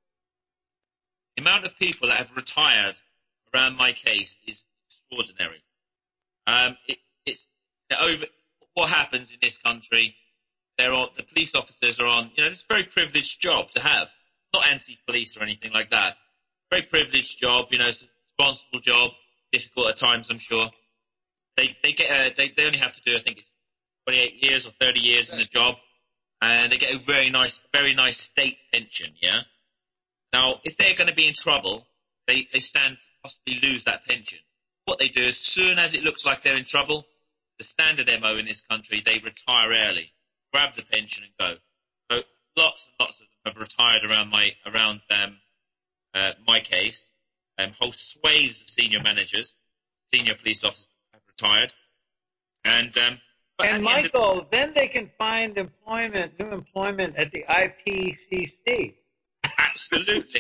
The amount of people that have retired around my case is extraordinary. Um, it, it's over. What happens in this country? They're on, the police officers are on. You know, it's a very privileged job to have. Not anti-police or anything like that. Very privileged job. You know, it's a responsible job. Difficult at times, I'm sure. They they get a, they they only have to do, I think it's twenty-eight years or thirty years in the job, and they get a very nice very nice state pension. Yeah. Now, if they're going to be in trouble, they, they stand to possibly lose that pension. What they do, as soon as it looks like they're in trouble, the standard M O in this country, they retire early, grab the pension and go. So lots and lots of them have retired around my around um, uh, my case. Um, whole swathes of senior managers, senior police officers have retired. And um, but and Michael, of, then they can find employment, new employment at the I P C C. Absolutely.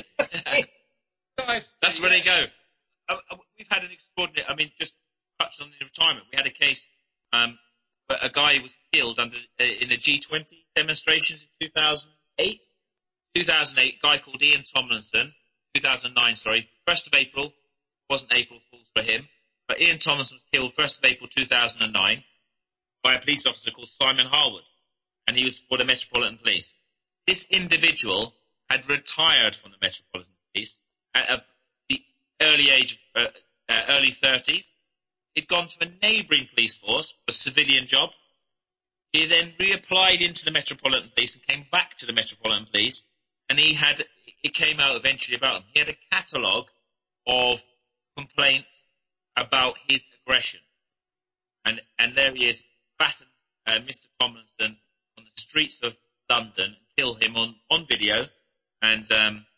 That's where they go. Uh, we've had an extraordinary, I mean, just touched on the retirement. We had a case um, where a guy was killed under uh, in the G twenty demonstrations in two thousand eight. two thousand eight, a guy called Ian Tomlinson, two thousand nine, sorry, first of April, wasn't April Fool's for him, but Ian Tomlinson was killed first of April two thousand nine by a police officer called Simon Harwood, and he was for the Metropolitan Police. This individual had retired from the Metropolitan Police at a, the early age of uh, uh, early thirties. He'd gone to a neighbouring police force, a civilian job. He then reapplied into the Metropolitan Police and came back to the Metropolitan Police, and he had it came out eventually about him. He had a catalogue of complaints about his aggression, and and there he is, batten uh, Mister Tomlinson on the streets of London and kill him on, on video. And um,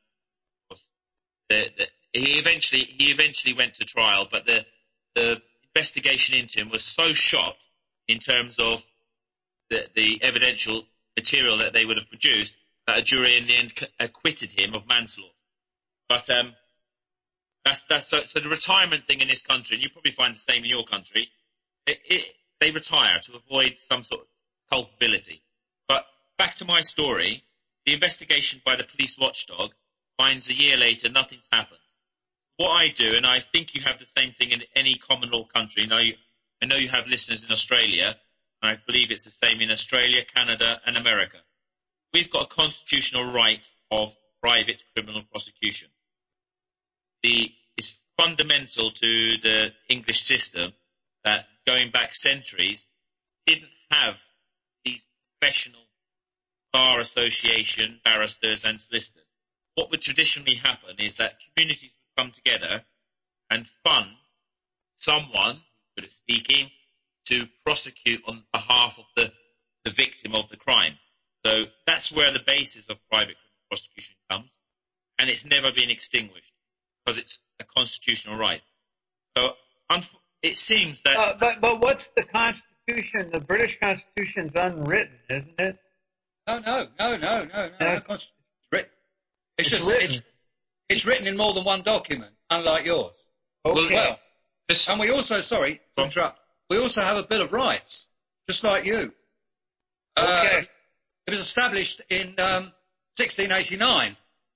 the, the, he eventually he eventually went to trial, but the the investigation into him was so shot in terms of the, the evidential material that they would have produced that a jury in the end acquitted him of manslaughter. But um, that's that's so, so the retirement thing in this country, and you probably find the same in your country. It, it, they retire to avoid some sort of culpability. But back to my story. The investigation by the police watchdog finds a year later nothing's happened. What I do, and I think you have the same thing in any common law country. Now, you, I know you have listeners in Australia, and I believe it's the same in Australia, Canada, and America. We've got a constitutional right of private criminal prosecution. The, it's fundamental to the English system that going back centuries didn't have these professional bar association, barristers and solicitors. What would traditionally happen is that communities would come together and fund someone, good at speaking, to prosecute on behalf of the, the victim of the crime. So that's where the basis of private criminal prosecution comes, and it's never been extinguished because it's a constitutional right. So it seems that... Uh, but, but what's the Constitution? The British Constitution's unwritten, isn't it? No, no, no, no, no, no. no. It's written. It's, it's just written. It's, it's written in more than one document, unlike yours. Okay. Well, and we also, sorry to interrupt, we also have a Bill of Rights, just like you. Okay. Uh, it was established in um, sixteen eighty-nine,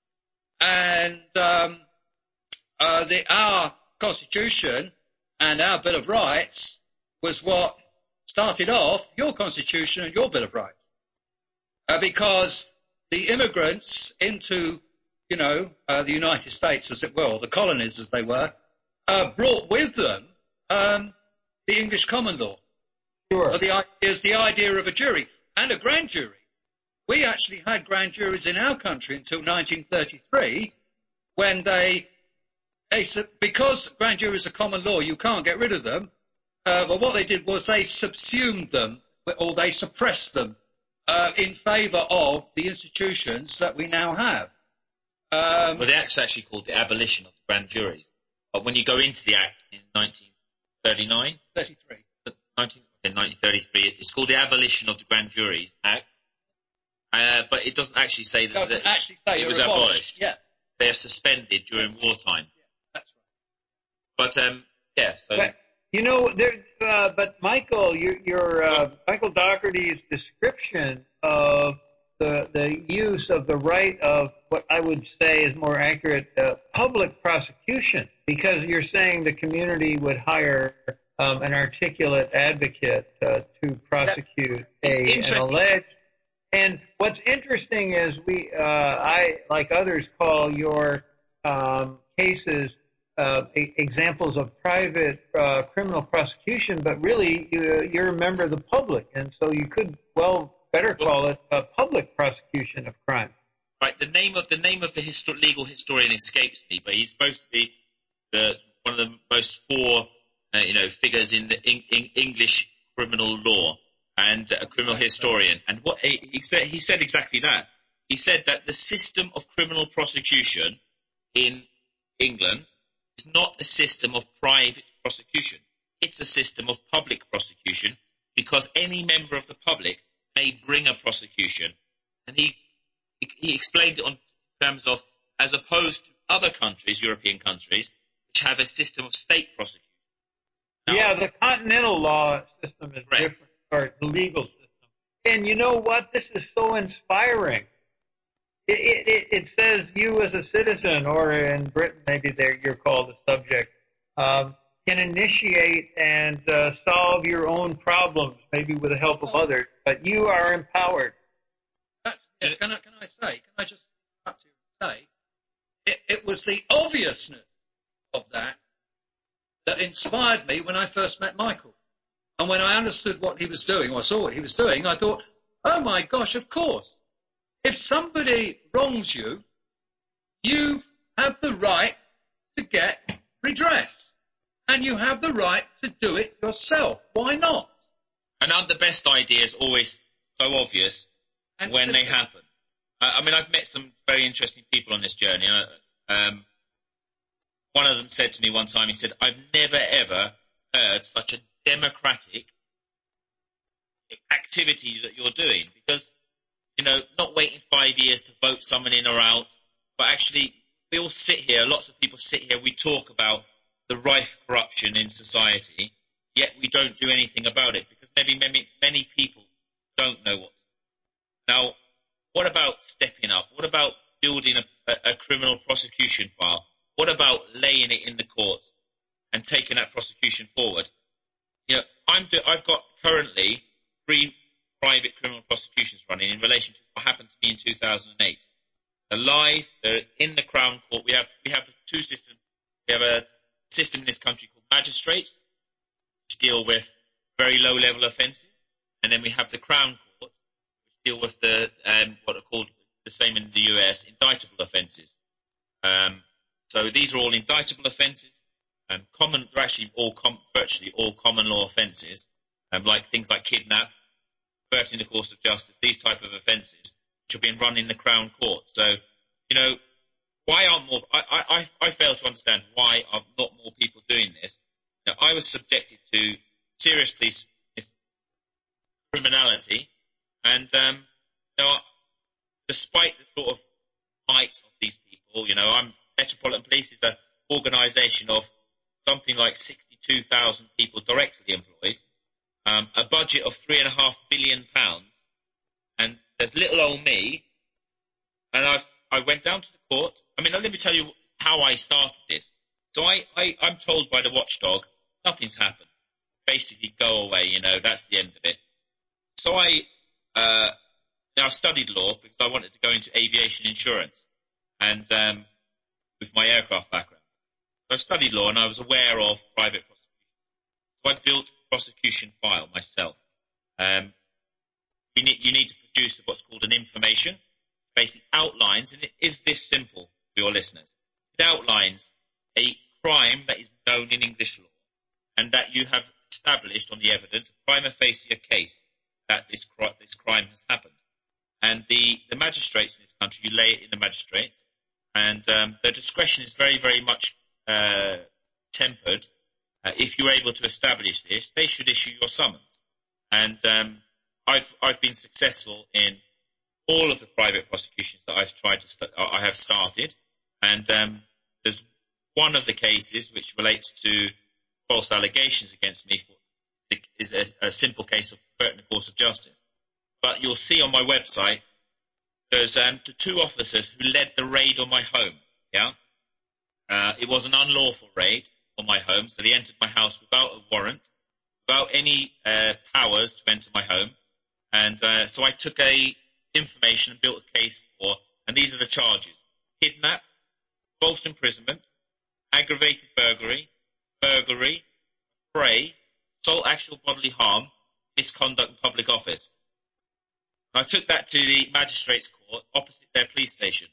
and um, uh, the, our Constitution and our Bill of Rights was what started off your Constitution and your Bill of Rights. Uh, because the immigrants into, you know, uh, the United States, as it were, or the colonies as they were, uh, brought with them um, the English common law. Sure. Or the idea, the idea of a jury and a grand jury. We actually had grand juries in our country until nineteen thirty-three, when they, they because grand juries are common law, you can't get rid of them. Uh, but what they did was they subsumed them, or they suppressed them. Uh, in favour of the institutions that we now have. Um, well, the act's actually called the Abolition of the Grand Juries. But when you go into the act in nineteen thirty-nine, thirty-three. nineteen, okay, nineteen thirty-three, it's called the Abolition of the Grand Juries Act. Uh, but it doesn't actually say that, It doesn't that actually say it they're was abolished. abolished. Yeah. They are suspended during That's wartime. Yeah, that's But um, yeah, so But, you know, there. Uh, but Michael, your, your uh, Michael Dougherty's description of the the use of the right of what I would say is more accurate, uh, public prosecution, because you're saying the community would hire um, an articulate advocate uh, to prosecute It's a an interesting. alleged. And what's interesting is we, uh, I like others, call your um, cases uh, e- examples of private uh, criminal prosecution, but really you, you're a member of the public, and so you could well better call it a public prosecution of crime. right, the name of the name of the histo- legal historian escapes me, but he's supposed to be the one of the most four, uh, you know, figures in the in, in English criminal law and a criminal historian. And what he, he said, he said exactly that. He said that the system of criminal prosecution in England is not a system of private prosecution. It's a system of public prosecution because any member of the public may bring a prosecution. And he he explained it on terms of, as opposed to other countries, European countries, which have a system of state prosecution. Now, Yeah, the continental law system is Right. different, or the legal system. And you know what? This is so inspiring. It, it, it it says you as a citizen, or in Britain maybe they're, you're called a subject, um, can initiate and uh, solve your own problems, maybe with the help of others, but you are empowered. That's, yeah, can, I, can I say, can I just interrupt you and say, it, it was the obviousness of that that inspired me when I first met Michael. And when I understood what he was doing, or I saw what he was doing, I thought, oh my gosh, of course. If somebody wrongs you, you have the right to get redress. And you have the right to do it yourself. Why not? and aren't the best ideas always so obvious And when they simple. happen? I, I mean, I've met some very interesting people on this journey. Uh, Um, one of them said to me one time, he said, I've never ever heard such a democratic activity that you're doing, because, you know, not waiting five years to vote someone in or out, but actually we all sit here, lots of people sit here, we talk about the rife corruption in society, yet we don't do anything about it because maybe many, many people don't know what. Now, what about stepping up? What about building a, a, a criminal prosecution file? What about laying it in the courts and taking that prosecution forward? You know, I'm do, I've got currently three private criminal prosecutions running in relation to what happened to me in two thousand eight. They're live. They're in the Crown Court. We have we have two systems. We have a system in this country called magistrates, which deal with very low level offences, and then we have the Crown Court, which deal with the um, what are called the same in the U S, indictable offences. Um, so these are all indictable offences, and common. They're actually all com- virtually all common law offences, um, like things like kidnap, perverting the course of justice, these type of offences, which are being run in the Crown Court. So, you know, why aren't more? I I I fail to understand why are not more people doing this. Now, I was subjected to serious police criminality, and um, you know, despite the sort of might of these people, you know, I'm Metropolitan Police is an organisation of something like sixty-two thousand people directly employed, um, a budget of three and a half billion pounds, and there's little old me, and I I went down to the court. I mean, let me tell you how I started this. So I, I I'm told by the watchdog nothing's happened. Basically, go away. You know, that's the end of it. So I uh, now I've studied law because I wanted to go into aviation insurance, and um, with my aircraft background, so I studied law and I was aware of private prosecution. So I built a prosecution file myself. Um, you need you need to produce what's called an information, basically outlines, and it is this simple for your listeners. It outlines a crime that is known in English law, and that you have established on the evidence a prima facie case that this this crime has happened. And the, the magistrates in this country, you lay it in the magistrates, and um, their discretion is very, very much uh, tempered. Uh, if you're able to establish this, they should issue your summons. And um, I've I've been successful in all of the private prosecutions that I've tried to st- I have started, and um, there's one of the cases which relates to false allegations against me for, is a, a simple case of perverting the course of justice. But you'll see on my website there's um, the two officers who led the raid on my home. Yeah, uh, it was an unlawful raid on my home, so they entered my house without a warrant, without any uh, powers to enter my home, and uh, so I took a information and built a case for, and these are the charges: kidnap, false imprisonment, aggravated burglary, burglary, fray, assault, actual bodily harm, misconduct in public office. I took that to the magistrates' court opposite their police station.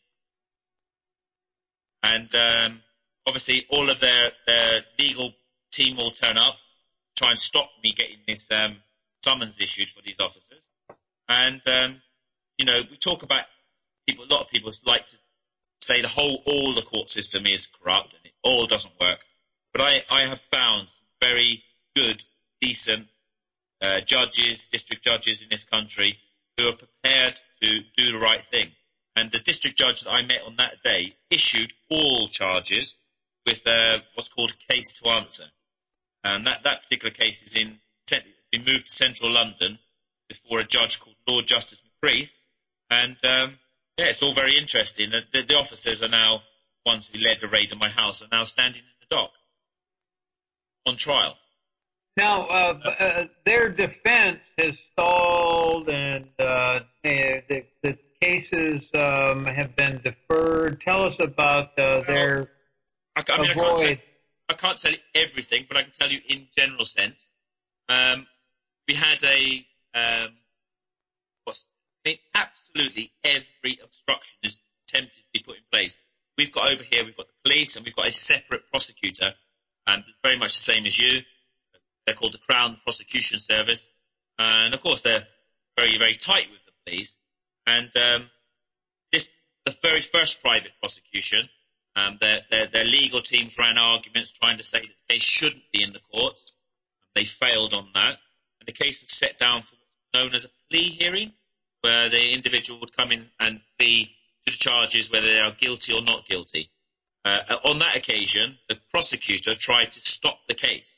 And um, obviously all of their, their legal team will turn up, try and stop me getting this um, summons issued for these officers. And, um, you know, we talk about people, a lot of people like to say the whole, all the court system is corrupt and it all doesn't work. But I, I have found very good, decent uh, judges, district judges in this country who are prepared to do the right thing. And the district judge that I met on that day issued all charges with uh, what's called a case to answer. And that, that particular case is in, it's been moved to central London before a judge called Lord Justice McCreath. And um, yeah, it's all very interesting. The, the, the officers are now, ones who led the raid on my house, are now standing in the dock on trial. Now, uh, uh, their defense has stalled, and uh, the, the cases um, have been deferred. Tell us about uh, their I, I mean, avoid. I can't, tell, I can't tell you everything, but I can tell you in general sense. Um, we had a um, what's, I mean, absolutely every obstruction is attempted to be put in place. We've got over here, we've got the police, and we've got a separate prosecutor, and very much the same as you. They're called the Crown Prosecution Service, and of course they're very, very tight with the police. And um, this, the very first private prosecution, um, their, their, their legal teams ran arguments trying to say that the case shouldn't be in the courts. They failed on that, and the case was set down for what's known as a plea hearing, where the individual would come in and plead to the charges whether they are guilty or not guilty. Uh, on that occasion, the prosecutor tried to stop the case.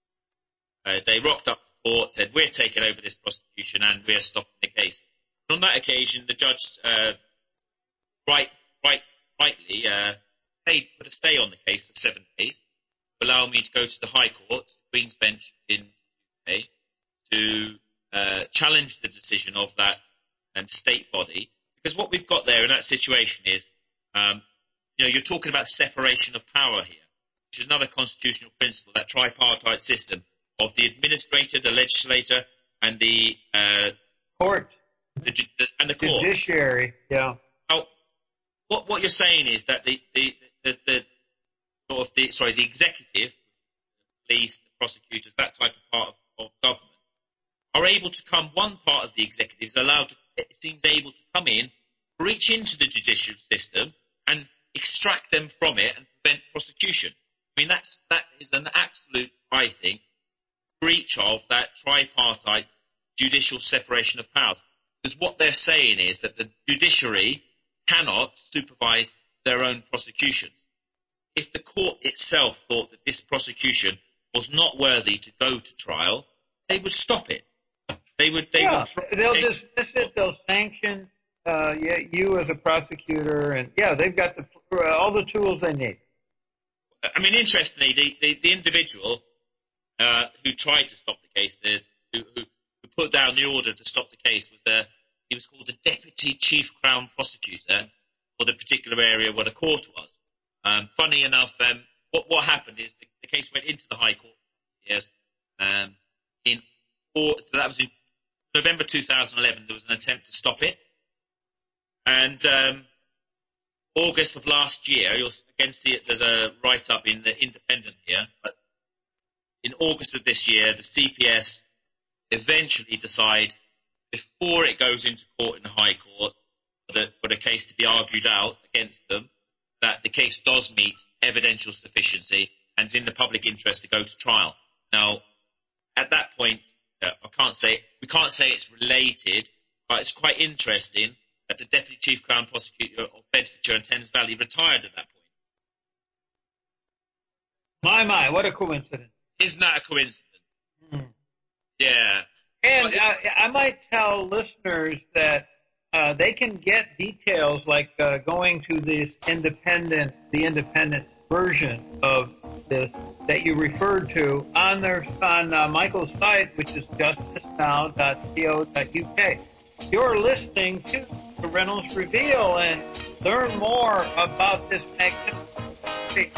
Uh, they rocked up to court, said, we're taking over this prosecution and we're stopping the case. And on that occasion, the judge uh, right, right, rightly uh, paid, put a stay on the case for seven days, to allow me to go to the High Court, the Queen's Bench in the U K, to uh, challenge the decision of that um, state body. Because what we've got there in that situation is, um, you know, you're talking about separation of power here, which is another constitutional principle, that tripartite system of the administrator, the legislator, and the uh, court, the, the, and the court. Judiciary. Yeah. Now, what what you're saying is that the the, the, the sort of the sorry the executive, the police, the prosecutors, that type of part of, of government, are able to come. One part of the executive is allowed to, it seems able to come in, reach into the judicial system, and extract them from it and prevent prosecution. I mean, that's that is an absolute, I think, breach of that tripartite judicial separation of powers. Because what they're saying is that the judiciary cannot supervise their own prosecutions. If the court itself thought that this prosecution was not worthy to go to trial, they would stop it. They would. They yeah, would throw they'll the case. dismiss it. They'll sanction uh, you as a prosecutor, and yeah, they've got the, uh, all the tools they need. I mean, interestingly, the, the, the individual uh, who tried to stop the case, the, who, who, who put down the order to stop the case, was uh, he was called the Deputy Chief Crown Prosecutor for the particular area where the court was. Um, funny enough, um, what, what happened is the, the case went into the High Court. Yes, um, in or, so that was in November two thousand eleven. There was an attempt to stop it, and um, August of last year, you'll again see it. There's a write-up in the Independent here, but in August of this year, the C P S eventually decide, before it goes into court in the High Court, for the, for the case to be argued out against them, that the case does meet evidential sufficiency and is in the public interest to go to trial. Now, at that point, uh, I can't say we can't say it's related, but it's quite interesting that the Deputy Chief Crown Prosecutor of Bedfordshire and Thames Valley retired at that point. My, my, what a coincidence. Isn't that a coincidence? Hmm. Yeah. And uh, I might tell listeners that uh, they can get details like uh, going to this independent, the independent version of this that you referred to on their on uh, Michael's site, which is justice now dot co dot U K. You're listening to the Reynolds Reveal and learn more about this magnificent.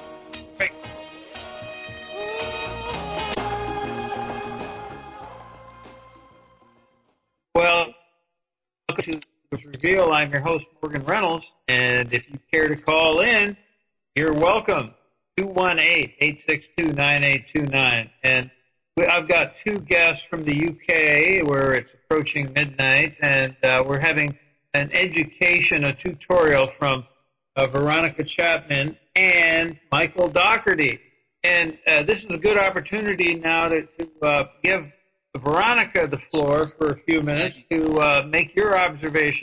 Well, welcome to the Reveal. I'm your host, Morgan Reynolds, and if you care to call in, you're welcome. two one eight, eight six two, nine eight two nine. And we, I've got two guests from the U K where it's approaching midnight, and uh, we're having an education, a tutorial from uh, Veronica Chapman and Michael Doherty. And uh, this is a good opportunity now to, to uh, give Veronica the floor for a few minutes to uh, make your observation.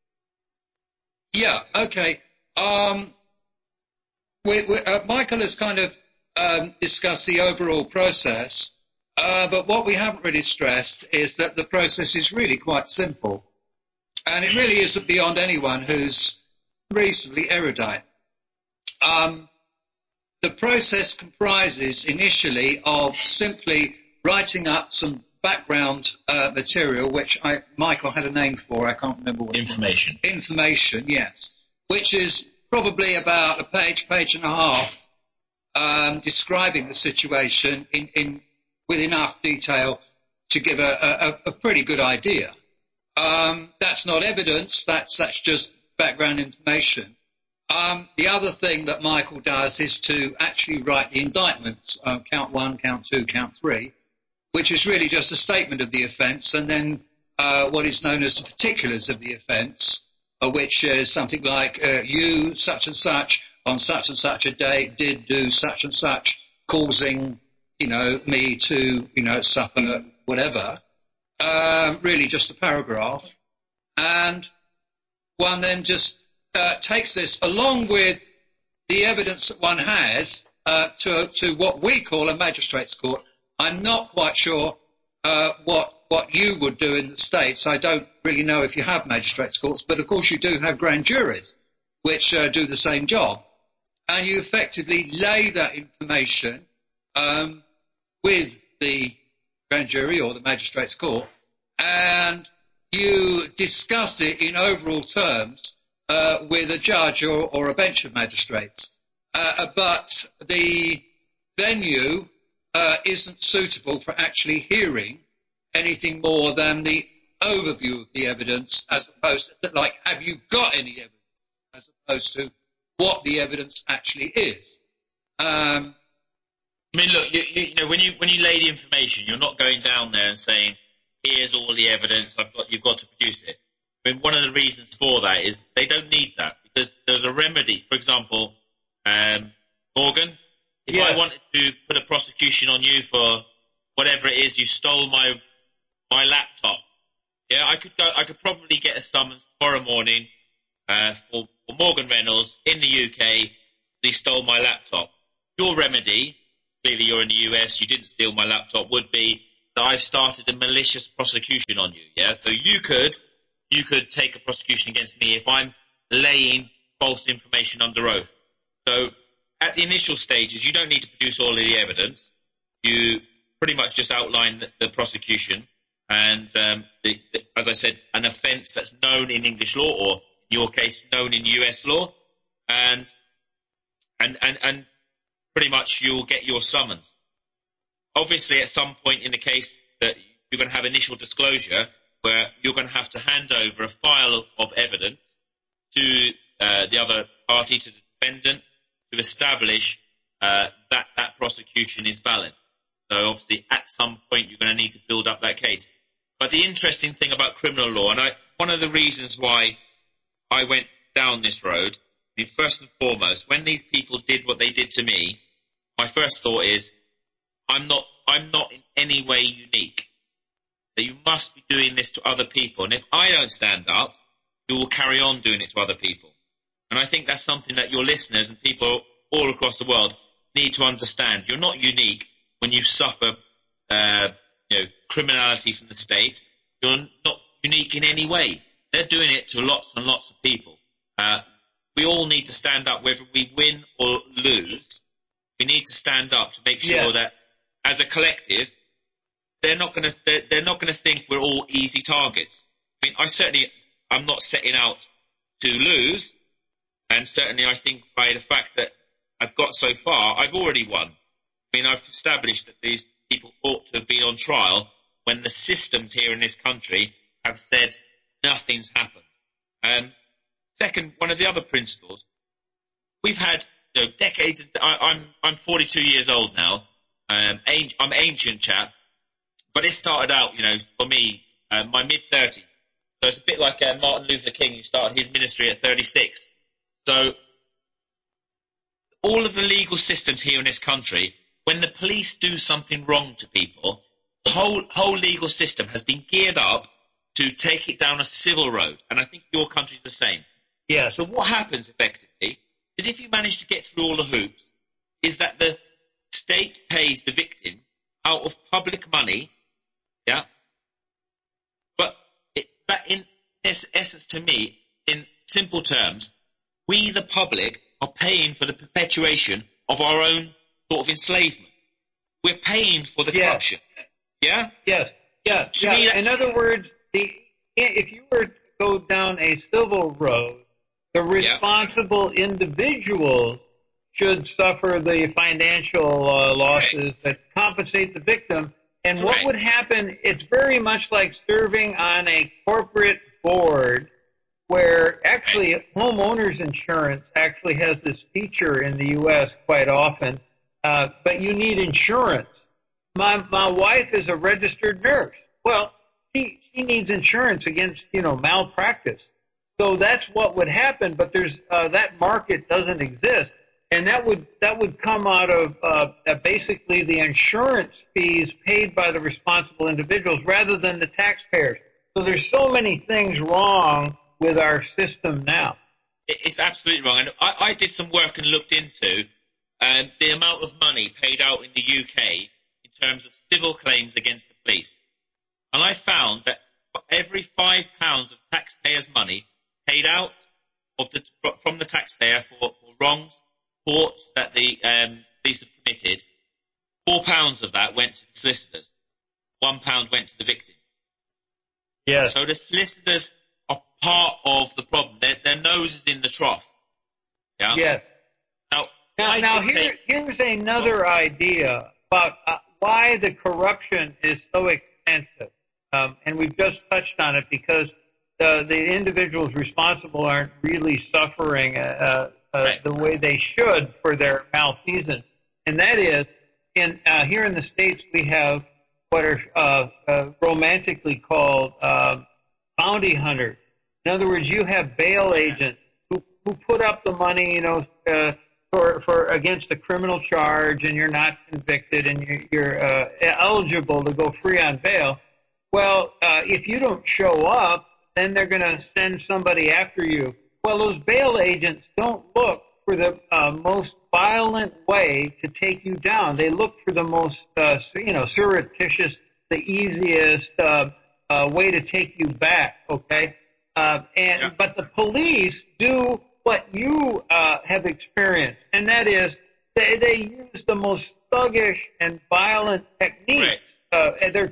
Yeah, okay. Um, we, we, uh, Michael has kind of um, discussed the overall process, uh, but what we haven't really stressed is that the process is really quite simple. And it really isn't beyond anyone who's reasonably erudite. Um, the process comprises initially of simply writing up some background uh, material, which I, Michael had a name for, I can't remember what Information. it was. Information, yes. Which is probably about a page, page and a half, um, describing the situation in, in, with enough detail to give a, a, a pretty good idea. Um, that's not evidence, that's, that's just background information. Um, the other thing that Michael does is to actually write the indictments, uh, count one, count two, count three, which is really just a statement of the offence, and then uh, what is known as the particulars of the offence, uh, which is something like uh, you, such and such, on such and such a date, did do such and such, causing, you know, me to, you know, suffer whatever. Um, really just a paragraph. And one then just uh, takes this along with the evidence that one has uh, to, to what we call a magistrate's court. I'm not quite sure uh, what what you would do in the States. I don't really know if you have magistrates' courts, but of course you do have grand juries, which uh, do the same job. And you effectively lay that information um, with the grand jury or the magistrates' court, and you discuss it in overall terms uh, with a judge or, or a bench of magistrates. Uh, but the venue Uh, isn't suitable for actually hearing anything more than the overview of the evidence, as opposed to, like, have you got any evidence, as opposed to what the evidence actually is. Um, I mean, look, you, you, you know, when you when you lay the information, you're not going down there and saying, "Here's all the evidence. I've got. You've got to produce it." I mean, one of the reasons for that is they don't need that, because there's a remedy. For example, um, Morgan. If Yes. I wanted to put a prosecution on you for whatever it is, you stole my my laptop. Yeah, I could go. I could probably get a summons tomorrow morning uh, for, for Morgan Reynolds in the U K. He stole my laptop. Your remedy, clearly you're in the U S. You didn't steal my laptop. Would be that I've started a malicious prosecution on you. Yeah, so you could you could take a prosecution against me if I'm laying false information under oath. So at the initial stages, you don't need to produce all of the evidence. You pretty much just outline the, the prosecution and, um, the, the, as I said, an offence that's known in English law, or in your case, known in U S law, and and and, and pretty much you'll get your summons. Obviously, at some point in the case, that you're going to have initial disclosure where you're going to have to hand over a file of evidence to uh, the other party, to the defendant, to establish uh, that that prosecution is valid. So obviously at some point you're going to need to build up that case. But the interesting thing about criminal law, and I, one of the reasons why I went down this road, I mean, first and foremost, when these people did what they did to me, my first thought is, I'm not, I'm not in any way unique. That you must be doing this to other people. And if I don't stand up, you will carry on doing it to other people. And I think that's something that your listeners and people all across the world need to understand. You're not unique when you suffer uh, you know, criminality from the state. You're not unique in any way. They're doing it to lots and lots of people. Uh, we all need to stand up, whether we win or lose. We need to stand up to make sure Yeah. that, as a collective, they're not going to they're, they're not going to think we're all easy targets. I mean, I certainly I'm not setting out to lose, and certainly I think by the fact that I've got so far, I've already won. I mean, I've established that these people ought to have been on trial when the systems here in this country have said nothing's happened. Um, second, one of the other principles, we've had you know, decades. I, I'm I'm forty-two years old now. Um, I'm an ancient chap. But it started out, you know, for me, uh, my mid-thirties. So it's a bit like uh, Martin Luther King, who started his ministry at thirty-six. So all of the legal systems here in this country, when the police do something wrong to people, the whole, whole legal system has been geared up to take it down a civil road. And I think your country's the same. Yeah. So what happens, effectively, is if you manage to get through all the hoops, is that the state pays the victim out of public money. Yeah, but it, that in es- essence, to me, in simple terms, we the public are paying for the perpetuation of our own sort of enslavement. We're paying for the Yes. corruption. Yeah. Yes. Yeah. To yeah. me, that's- In other words, the if you were to go down a civil road, the responsible yeah. individuals should suffer the financial uh, losses that compensate the victim. And Correct. What would happen, it's very much like serving on a corporate board where actually right. homeowners insurance actually has this feature in the U S quite often, uh, but you need insurance. My my wife is a registered nurse. Well, she, she needs insurance against, you know, malpractice. So that's what would happen, but there's uh, that market doesn't exist. And that would that would come out of uh, basically the insurance fees paid by the responsible individuals rather than the taxpayers. So there's so many things wrong with our system now. It's absolutely wrong. And I, I did some work and looked into um, the amount of money paid out in the U K in terms of civil claims against the police. And I found that for every five pounds of taxpayers' money paid out of the, from the taxpayer for, for wrongs, courts that the um, police have committed, four pounds of that went to the solicitors. One pound went to the victim. Yes. So the solicitors are part of the problem. Their, their nose is in the trough. Yeah. Yes. Now, now, now here, take... here's another oh. idea about uh, why the corruption is so extensive. Um, and we've just touched on it because the, the individuals responsible aren't really suffering uh, uh, right. the way they should for their malfeasance. And that is, in uh, here in the States, we have what are uh, uh, romantically called uh, bounty hunters. In other words, you have bail agents who, who put up the money, you know, uh, for for against a criminal charge, and you're not convicted, and you're, you're uh, eligible to go free on bail. Well, uh, if you don't show up, then they're going to send somebody after you. Well, those bail agents don't look for the uh, most violent way to take you down. They look for the most, uh, you know, surreptitious, the easiest uh, uh, way to take you back. Okay, uh, and yeah. but the police do what you uh, have experienced, and that is they, they use the most thuggish and violent techniques. Right. Uh, they're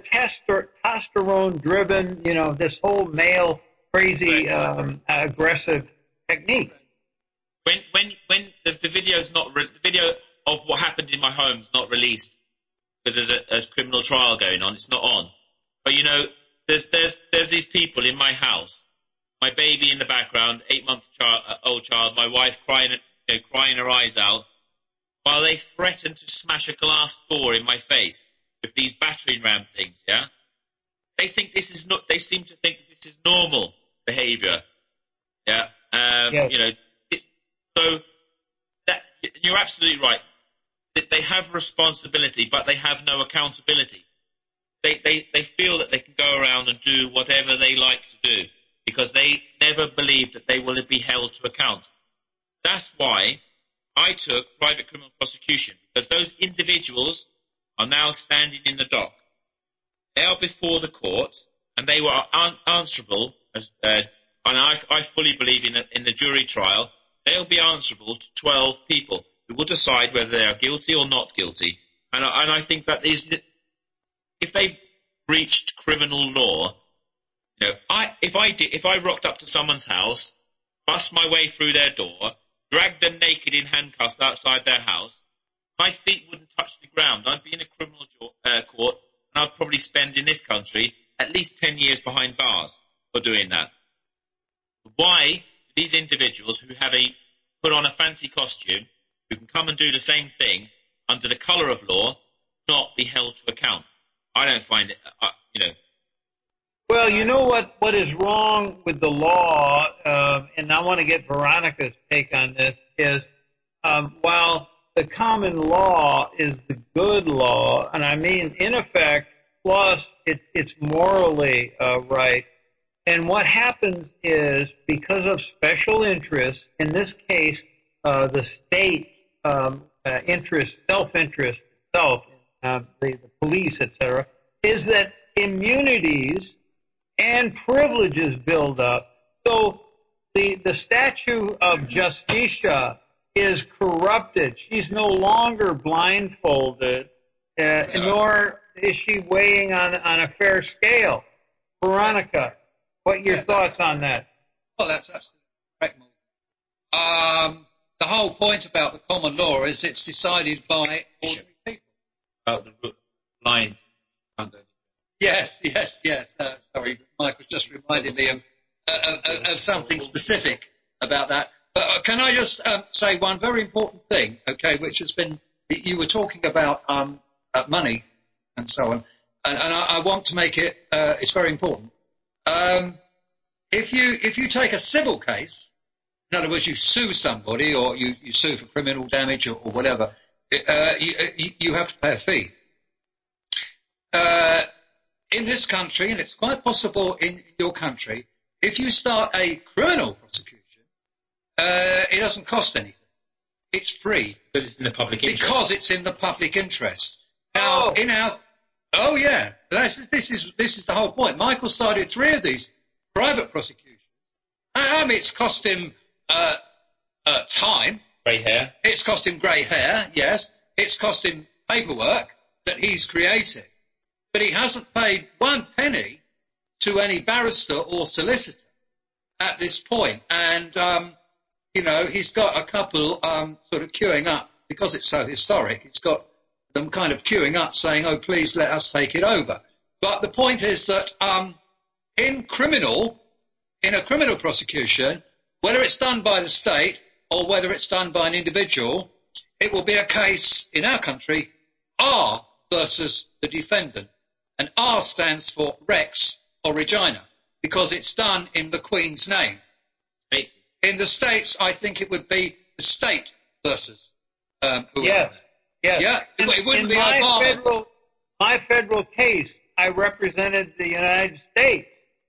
testosterone-driven, you know, this whole male, crazy, right. um, aggressive technique. When when when the, the video's not re- the video of what happened in my home is not released because there's a, a criminal trial going on. It's not on. But you know, there's there's there's these people in my house. My baby in the background, eight month child, uh, old child. My wife crying, you know, crying her eyes out, while they threaten to smash a glass door in my face with these battering ram things. Yeah, they think this is not. They seem to think that this is normal behaviour. Yeah, um, yes. you know. So that, you're absolutely right. They have responsibility, but they have no accountability. They, they, they feel that they can go around and do whatever they like to do because they never believe that they will be held to account. That's why I took private criminal prosecution, because those individuals are now standing in the dock. They are before the court, and they were un- answerable, as, uh, and I, I fully believe in, a, in the jury trial, they'll be answerable to twelve people who will decide whether they are guilty or not guilty. And, and I think that is, if they've breached criminal law, you know, I, if I did, if I rocked up to someone's house, bust my way through their door, dragged them naked in handcuffs outside their house, my feet wouldn't touch the ground. I'd be in a criminal uh, court, and I'd probably spend in this country at least ten years behind bars for doing that. Why do these individuals who have a put on a fancy costume, who can come and do the same thing under the colour of law, not be held to account? I don't find it, uh, you know. Well, you know what, what is wrong with the law, uh, and I want to get Veronica's take on this, is um, while the common law is the good law, and I mean in effect, plus it, it's morally uh, right, and what happens is because of special interests, in this case, uh, the state um, uh, interest, self-interest itself, uh, the, the police, et cetera, is that immunities and privileges build up. So the, the statue of Justicia is corrupted. She's no longer blindfolded, uh, nor is she weighing on, on a fair scale. Veronica, what are your yeah, thoughts on that? Well, that's absolutely correct, Morgan. Um, the whole point about the common law is it's decided by ordinary people. About the blind. Yes, yes, yes. Uh, sorry, Mike was just reminding me of, uh, of, of something specific about that. But uh, can I just um, say one very important thing, okay, which has been, you were talking about um, uh, money and so on, and, and I, I want to make it, uh, it's very important. Um, if you if you take a civil case, in other words, you sue somebody or you, you sue for criminal damage or, or whatever, uh, you, you have to pay a fee. Uh, in this country, and it's quite possible in your country, if you start a criminal prosecution, uh, it doesn't cost anything. It's free. Because it's in the public interest. Because it's in the public interest. Now, Oh. in our, oh yeah, that's, this is this is the whole point. Michael started three of these private prosecutions. Um, it's cost him uh, uh, time. Grey hair. It's cost him grey hair. Yes. It's cost him paperwork that he's created. But he hasn't paid one penny to any barrister or solicitor at this point. And, um, you know, he's got a couple um, sort of queuing up, because it's so historic, he's got them kind of queuing up saying, oh, please let us take it over. But the point is that um, in criminal, in a criminal prosecution, whether it's done by the state or whether it's done by an individual, it will be a case in our country, R versus the defendant. And R stands for Rex or Regina, because it's done in the Queen's name. States. In the States, I think it would be the state versus um, whoever. Yes, yes. Yeah, it, it wouldn't in be my Obama. Federal, my federal case, I represented the United States.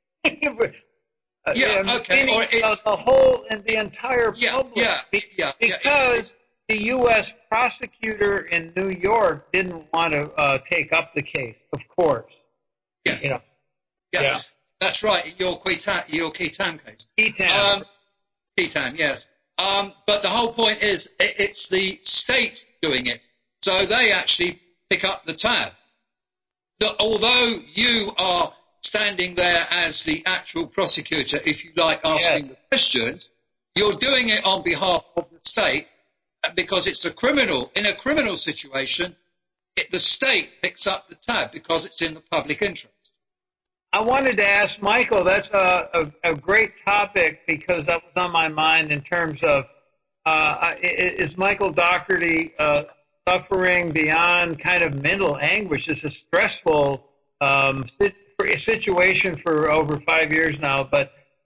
Yeah, uh, okay. meaning Or it's, the whole and the entire yeah, public. yeah, Be- yeah, yeah. because the U S prosecutor in New York didn't want to uh, take up the case, of course. Yeah. You know, Yeah, yeah. that's right. In your Keatam, your Keatam case. Keatam. Um, Keatam, yes. Um, but the whole point is it, it's the state doing it, so they actually pick up the tab. That although you are standing there as the actual prosecutor, if you like, asking Yes. the questions, you're doing it on behalf of the state, because it's a criminal. In a criminal situation, it, the state picks up the tab because it's in the public interest. I wanted to ask Michael, that's a, a, a great topic, because that was on my mind in terms of, uh, is Michael Dougherty uh, suffering beyond kind of mental anguish? It's a stressful um, situation for over five years now, but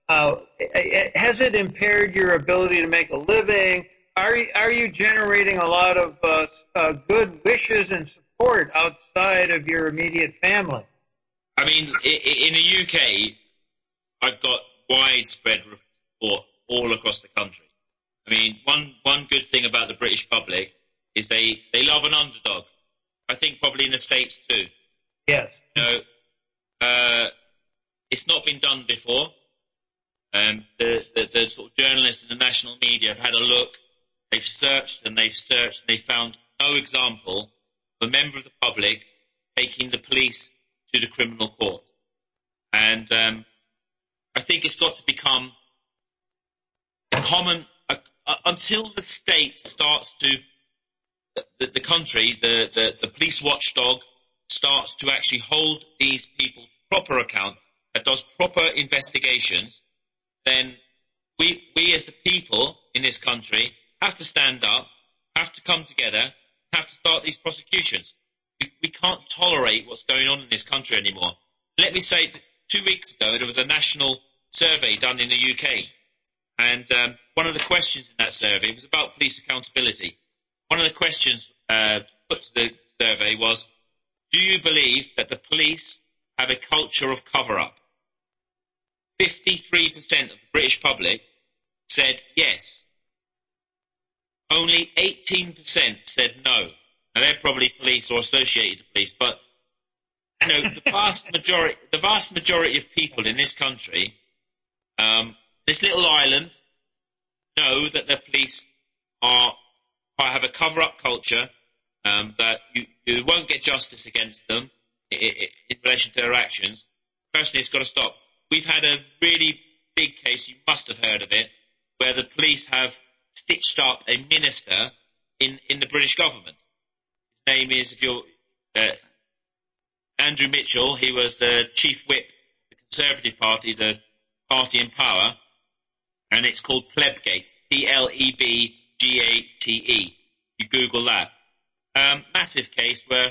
uh, has it impaired your ability to make a living? Are you, are you generating a lot of uh, uh, good wishes and support outside of your immediate family? I mean, in the U K, I've got widespread support all across the country. I mean, one one good thing about the British public is they, they love an underdog. I think probably in the States too. Yes. You know, uh, it's not been done before. Um, the, the, the sort of journalists and the national media have had a look. They've searched and they've searched and they've found no example of a member of the public taking the police to the criminal court. And um, I think it's got to become a common, uh, uh, until the state starts to, the, the country, the, the, the police watchdog starts to actually hold these people to proper account, that does proper investigations, then we, we as the people in this country have to stand up, have to come together, have to start these prosecutions. We, we can't tolerate what's going on in this country anymore. Let me say, two weeks ago there was a national survey done in the U K, and um, one of the questions in that survey was about police accountability. One of the questions uh, put to the survey was, do you believe that the police have a culture of cover-up? fifty-three percent of the British public said yes. Only eighteen percent said no. Now, they're probably police or associated to police, but you know, the vast majority, the vast majority of people in this country, um, this little island, know that the police are have a cover-up culture, um, that you, you won't get justice against them in, in relation to their actions. Personally, it's got to stop. We've had a really big case, you must have heard of it, where the police have stitched up a minister in, in the British government. His name is, if you're, uh, Andrew Mitchell. He was the chief whip of the Conservative Party, the party in power, and it's called Plebgate, P L E B G A T E. You Google that. Um, massive case where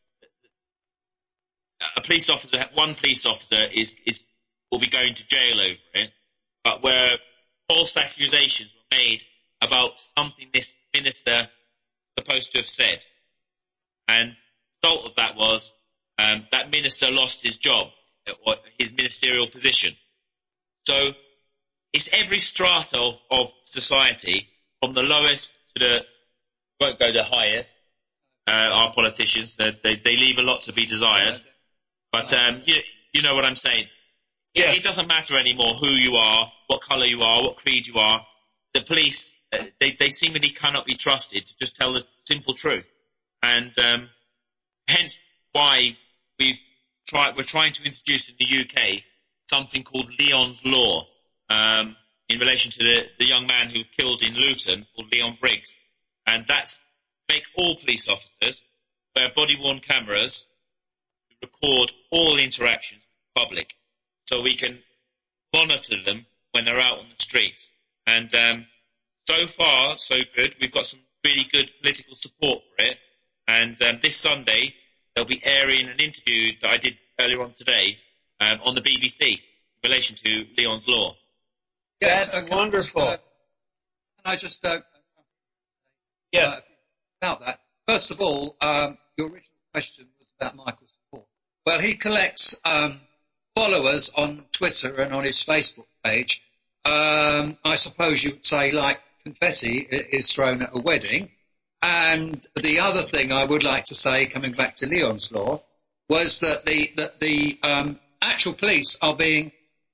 a police officer, one police officer is, is will be going to jail over it, but where false accusations were made about something this minister supposed to have said. And the result of that was um, that minister lost his job, or his ministerial position. So it's every strata of, of society, from the lowest to the, won't go the highest, uh, our politicians. They, they, they leave a lot to be desired. But um, you, you know what I'm saying. Yeah. It, it doesn't matter anymore who you are, what colour you are, what creed you are. The police, uh, they, they seemingly cannot be trusted to just tell the simple truth. And um, hence why we've tried, we're trying to introduce in the U K something called Leon's Law, um, in relation to the, the young man who was killed in Luton, called Leon Briggs. And that's make all police officers wear body-worn cameras to record all interactions with the public, so we can monitor them when they're out on the streets. And um, so far, so good. We've got some really good political support for it. And um, this Sunday, they'll be airing an interview that I did earlier on today um, on the B B C in relation to Leon's Law. Yes, That's okay, wonderful. Just, uh, can I just uh, Yeah. uh, about that? First of all, um, your original question was about Michael's support. Well, he collects um, followers on Twitter and on his Facebook page. Um, I suppose you would say like confetti is thrown at a wedding. And the other thing I would like to say, coming back to Leon's Law, was that the that the um, actual police are being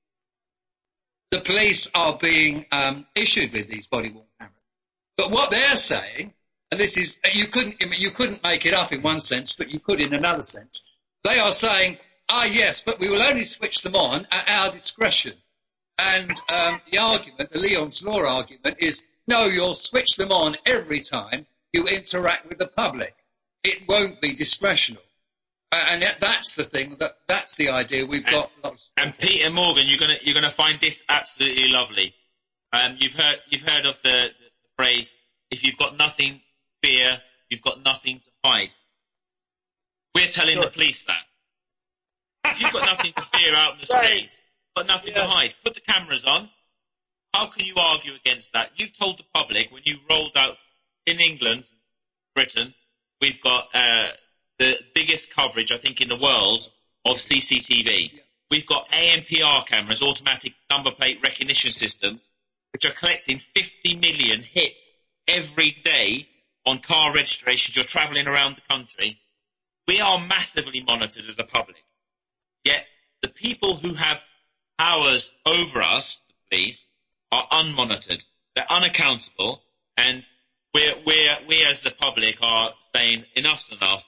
the police are being um, issued with these body-worn cameras. But what they're saying, and this is you couldn't you couldn't make it up in one sense, but you could in another sense. They are saying, ah, yes, but we will only switch them on at our discretion. And um, the argument, the Leon's Law argument, is no, you'll switch them on every time you interact with the public. It won't be discretional. Uh, and yet that's the thing, that that's the idea we've got. And, and Peter Morgan, you're gonna you're gonna find this absolutely lovely. Um, you've heard you've heard of the, the, the phrase, if you've got nothing to fear, you've got nothing to hide. We're telling Sure. the police that. If you've got nothing to fear out in the Right. streets, got nothing Yeah. to hide. Put the cameras on. How can you argue against that? You've told the public when you rolled out in England, Britain, we've got uh, the biggest coverage, I think, in the world of C C T V. We've got A N P R cameras, automatic number plate recognition systems, which are collecting fifty million hits every day on car registrations. You're travelling around the country. We are massively monitored as a public. Yet the people who have powers over us, the police, are unmonitored. They're unaccountable, and we're, we're, we as the public are saying enough's enough.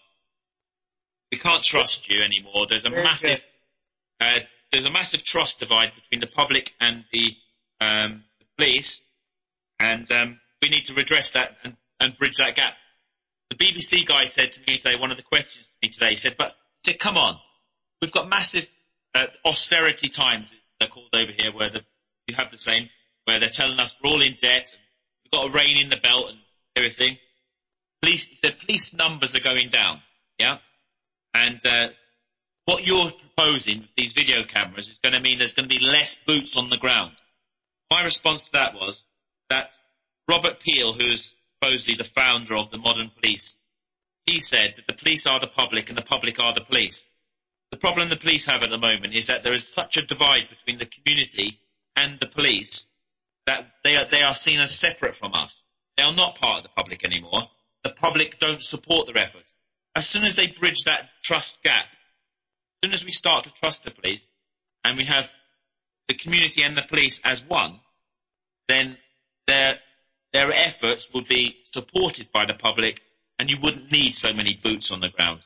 We can't trust you anymore. There's a Very massive, uh, there's a massive trust divide between the public and the, um, the police, and um, we need to redress that and, and bridge that gap. The B B C guy said to me today, one of the questions to me today, he said, but he said, come on, we've got massive uh, austerity times, they're called over here, where the, you have the same, where they're telling us we're all in debt and we've got a rein in the belt and everything. Police, he said, police numbers are going down, yeah? And uh, what you're proposing with these video cameras is going to mean there's going to be less boots on the ground. My response to that was that Robert Peel, who is supposedly the founder of the modern police, he said that the police are the public and the public are the police. The problem the police have at the moment is that there is such a divide between the community and the police that they are, they are seen as separate from us. They are not part of the public anymore. The public don't support their efforts. As soon as they bridge that trust gap, as soon as we start to trust the police and we have the community and the police as one, then their, their efforts will be supported by the public and you wouldn't need so many boots on the ground.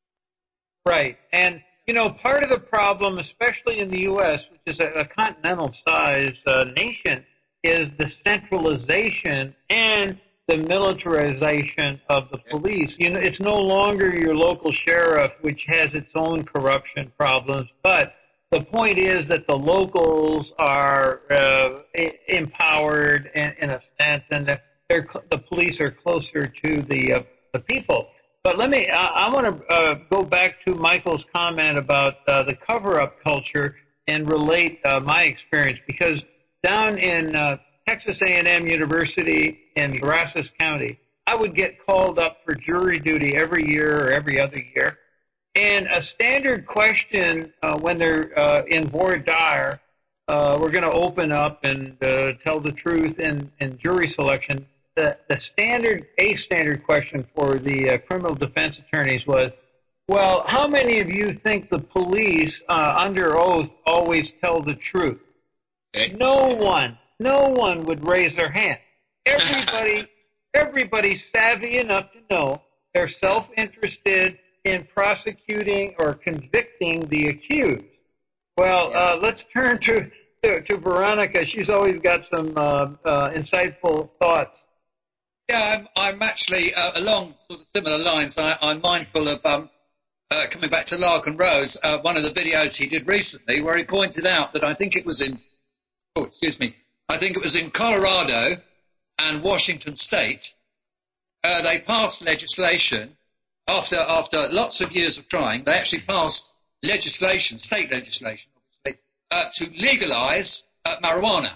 Right. And, you know, part of the problem, especially in the U S, which is a, a continental-sized uh, nation, is the centralization and the militarization of the police. You know, it's no longer your local sheriff, which has its own corruption problems, but the point is that the locals are uh, empowered in, in a sense, and that they're, the police are closer to the uh, the people. But let me, I, I want to uh, go back to Michael's comment about uh, the cover-up culture and relate uh, my experience, because down in uh, Texas A and M University in Brazos County, I would get called up for jury duty every year or every other year. And a standard question uh, when they're uh, in voir dire, uh, we're going to open up and uh, tell the truth in, in jury selection. The, the standard, a standard question for the uh, criminal defense attorneys was, well, how many of you think the police uh, under oath always tell the truth? Okay. No one, no one would raise their hand. Everybody, everybody's savvy enough to know they're self-interested in prosecuting or convicting the accused. Well, Yeah. uh, let's turn to, to, to Veronica. She's always got some uh, uh, insightful thoughts. Yeah, I'm, I'm actually uh, along sort of similar lines. I, I'm mindful of um, uh, coming back to Larkin Rose, uh, one of the videos he did recently, where he pointed out that I think it was in, oh, excuse me, I think it was in Colorado and Washington State. Uh, they passed legislation after after lots of years of trying. They actually passed legislation, state legislation, obviously, uh, to legalize uh, marijuana,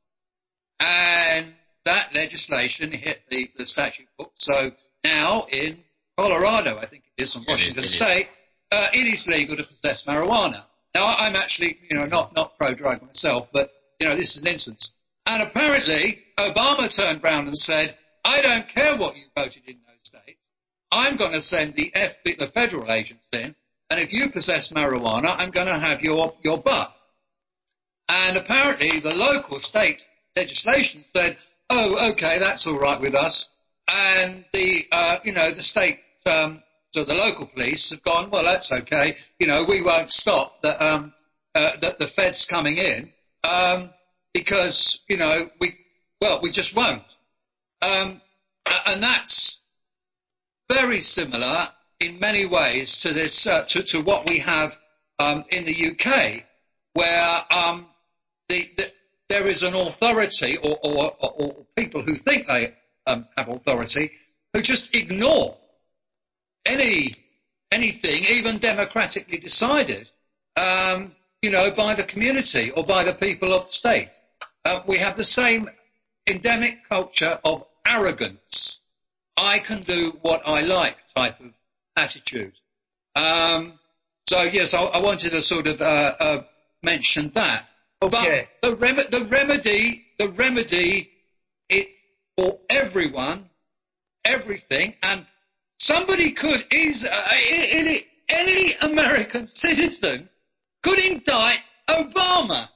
and that legislation hit the, the statute book. So now in Colorado, I think it is, and Washington It is, it State, uh, it is legal to possess marijuana. Now, I'm actually, you know, not, not pro-drug myself, but, you know, this is an instance. And apparently, Obama turned round and said, I don't care what you voted in those states. I'm going to send the F B I, the federal agents in, and if you possess marijuana, I'm going to have your, your butt. And apparently, the local state legislation said, oh, okay, that's all right with us. And the, uh, you know, the state, um, so the local police have gone, well, that's okay. You know, we won't stop the, um, uh, the, the feds coming in, um, because, you know, we, well, we just won't. Um, and that's very similar in many ways to this, uh, to, to what we have, um, in the U K, where, um, the, the there is an authority, or, or, or, or people who think they um, have authority, who just ignore any anything, even democratically decided. Um, you know, by the community or by the people of the state. Uh, we have the same endemic culture of arrogance. I can do what I like type of attitude. Um, so yes, I, I wanted to sort of uh, uh, mention that. Okay. But the, rem- the remedy, the remedy, it for everyone, everything, and somebody could is uh, any, any American citizen could indict Obama.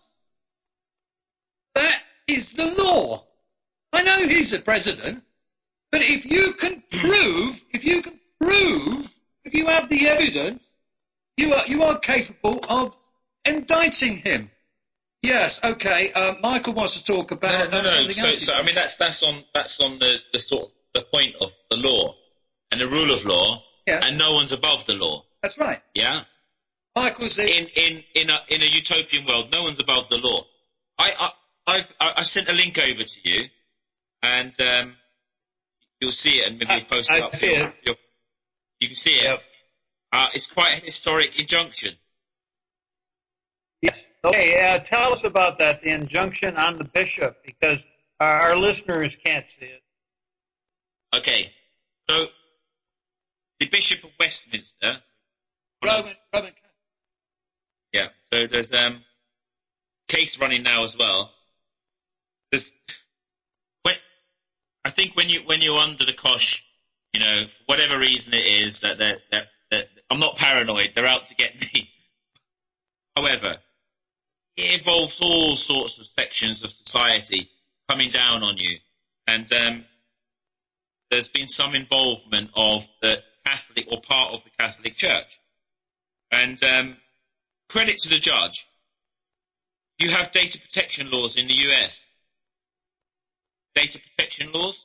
That is the law. I know he's the president, but if you can prove, if you can prove, if you have the evidence, you are you are capable of indicting him. Yes, okay. Uh, Michael wants to talk about no, no, no. something So, else. so I mean, that's that's on that's on the the sort of the point of the law and the rule of law, Yeah. and no one's above the law. That's right. Yeah. Michael's the, In in in a in a utopian world, no one's above the law. I I I've, I, I sent a link over to you, and um, you'll see it, and maybe I- you'll post I it up. see for your, it. your, you can see it. Yep. Uh, it's quite a historic injunction. Yes. Okay, uh, tell us about that, the injunction on the bishop, because our, our listeners can't see it. Okay, so the Bishop of Westminster. Roman, Roman Catholic. Yeah, so there's um case running now as well. There's, when, I think when you when you're under the cosh, you know, for whatever reason it is that that that, that I'm not paranoid. They're out to get me. However, it involves all sorts of sections of society coming down on you, and um, there's been some involvement of the Catholic or part of the Catholic Church. And um, credit to the judge. You have data protection laws in the U S. Data protection laws?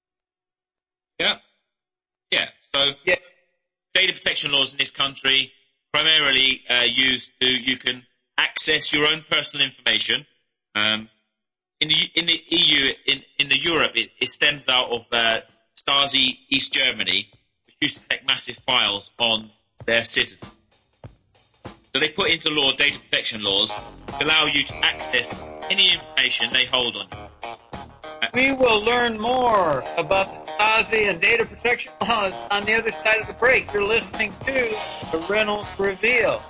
Yeah? Yeah. So Yeah. data protection laws in this country primarily uh, used to, you can access your own personal information. Um, in the in the E U, in, in the Europe, it, it stems out of uh, Stasi East Germany, which used to take massive files on their citizens. So they put into law data protection laws to allow you to access any information they hold on you. We will learn more about the Stasi and data protection laws on the other side of the break. You're listening to the Reynolds Reveal.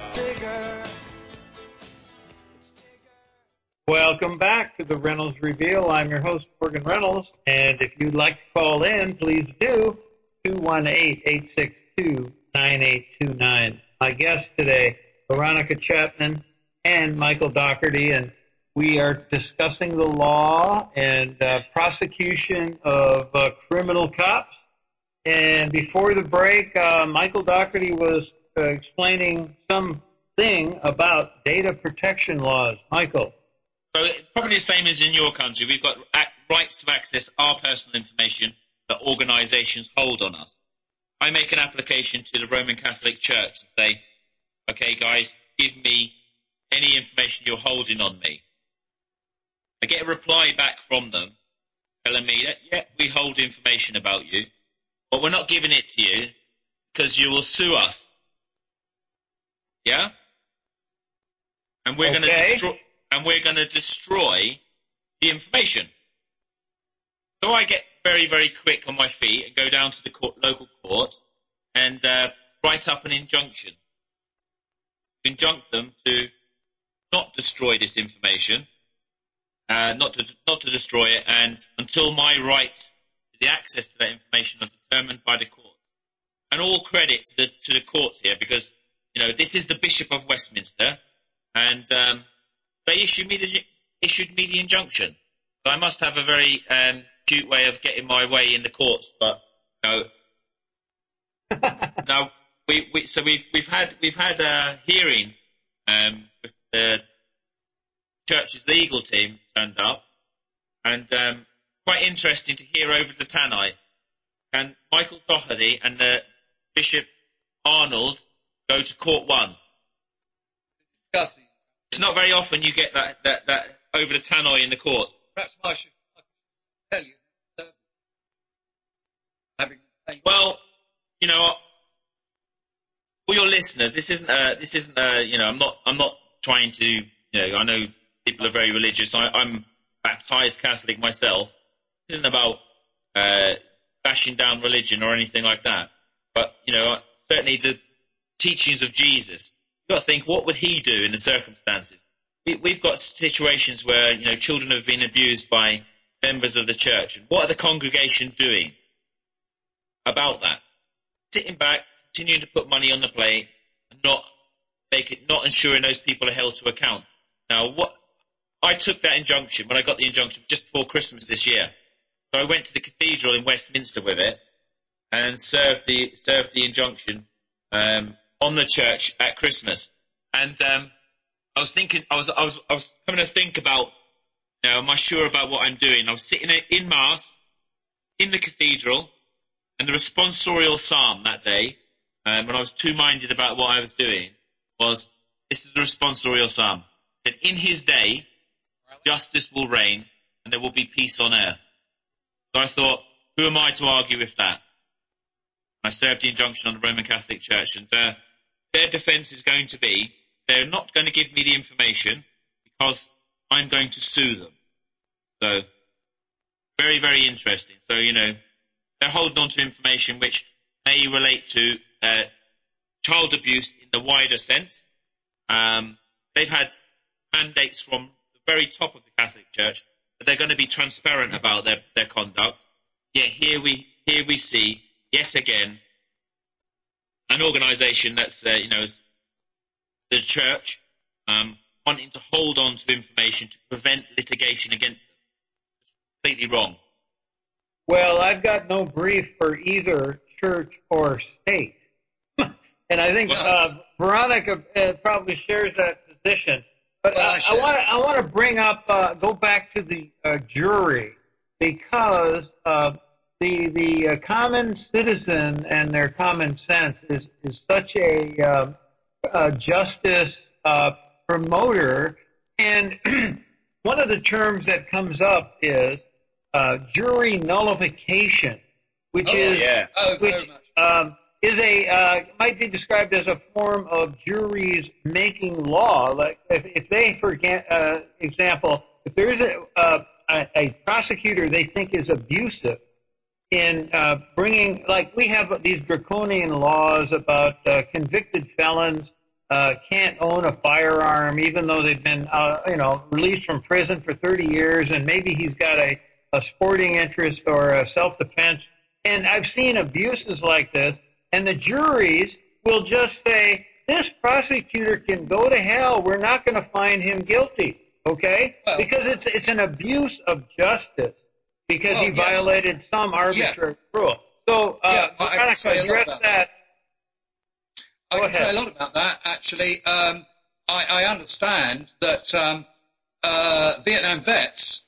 Welcome back to the Reynolds Reveal. I'm your host, Morgan Reynolds, and if you'd like to call in, please do, two one eight, eight six two, nine eight two nine. My guests today, Veronica Chapman and Michael Dougherty, and we are discussing the law and uh, prosecution of uh, criminal cops. And before the break, uh, Michael Dougherty was uh, explaining something about data protection laws. Michael. So it's probably the same as in your country. We've got ac- rights to access our personal information that organisations hold on us. I make an application to the Roman Catholic Church and say, okay, guys, give me any information you're holding on me. I get a reply back from them telling me that, yeah, we hold information about you, but we're not giving it to you because you will sue us. Yeah? And we're going to Okay. destroy, and we're going to destroy the information. So I get very, very quick on my feet and go down to the court, local court and uh, write up an injunction. Injunct them to not destroy this information, uh, not to not to destroy it, and until my rights to the access to that information are determined by the court. And all credit to the to the courts here, because you know this is the Bishop of Westminster, and um, they issued me the issued me the injunction. So I must have a very um, cute way of getting my way in the courts, but you know, now we, we so we've we've had we've had a hearing um, with the church's legal team turned up, and um, quite interesting to hear over the tannoy. Can Michael Dougherty and the Bishop Arnold go to court one? discussing. It's not very often you get that that, that over the tannoy in the court. Perhaps I should, I should tell you. Uh, having, Well, you know, for your listeners, this isn't a, this isn't a, you know, I'm not I'm not trying to, you know, I know people are very religious. I, I'm baptized Catholic myself. This isn't about uh, bashing down religion or anything like that. But, you know, certainly the teachings of Jesus, you've got to think, what would he do in the circumstances? We, we've got situations where, you know, children have been abused by members of the church. And what are the congregation doing about that? Sitting back, continuing to put money on the plate, and not make it, not ensuring those people are held to account. Now, what I took that injunction when I got the injunction just before Christmas this year. So I went to the cathedral in Westminster with it and served the served the injunction um, on the church at Christmas. And um, I was thinking, I was I was I was having to think about, you know, am I sure about what I'm doing? I was sitting in mass in the cathedral, and the responsorial psalm that day, um, when I was two-minded about what I was doing, was, this is the responsorial psalm, that in his day, justice will reign, and there will be peace on earth. So I thought, who am I to argue with that? I served the injunction on the Roman Catholic Church, and uh, their defence is going to be, they're not going to give me the information because I'm going to sue them. So, very, very interesting. So, you know, they're holding on to information which may relate to uh, child abuse in the wider sense. Um, they've had mandates from the very top of the Catholic Church that they're going to be transparent about their, their conduct. Yet here we here we see yet again an organisation that's uh, you know the Church um, wanting to hold on to information to prevent litigation against them. It's completely wrong. Well, I've got no brief for either church or state. And I think uh, Veronica uh, probably shares that position. But well, uh, I want to I want to bring up, uh, go back to the uh, jury, because uh, the the uh, common citizen and their common sense is, is such a, uh, a justice uh, promoter. And one of the terms that comes up is uh, jury nullification, which oh, is yeah. oh, which, very much. Um, is a uh, might be described as a form of juries making law. Like if, if they, for uh, example, if there is a, uh, a, a prosecutor they think is abusive in uh, bringing, like we have these draconian laws about uh, convicted felons uh, can't own a firearm even though they've been, uh, you know, released from prison for thirty years, and maybe he's got a, a sporting interest or a self-defense. And I've seen abuses like this. And the juries will just say, this prosecutor can go to hell. We're not going to find him guilty, okay? Well, because it's it's an abuse of justice because well, he yes. violated some arbitrary yes. rule. So, uh, yeah, I Veronica, can address that. that. I Go can ahead. say a lot about that, actually. Um, I, I understand that um, uh, Vietnam vets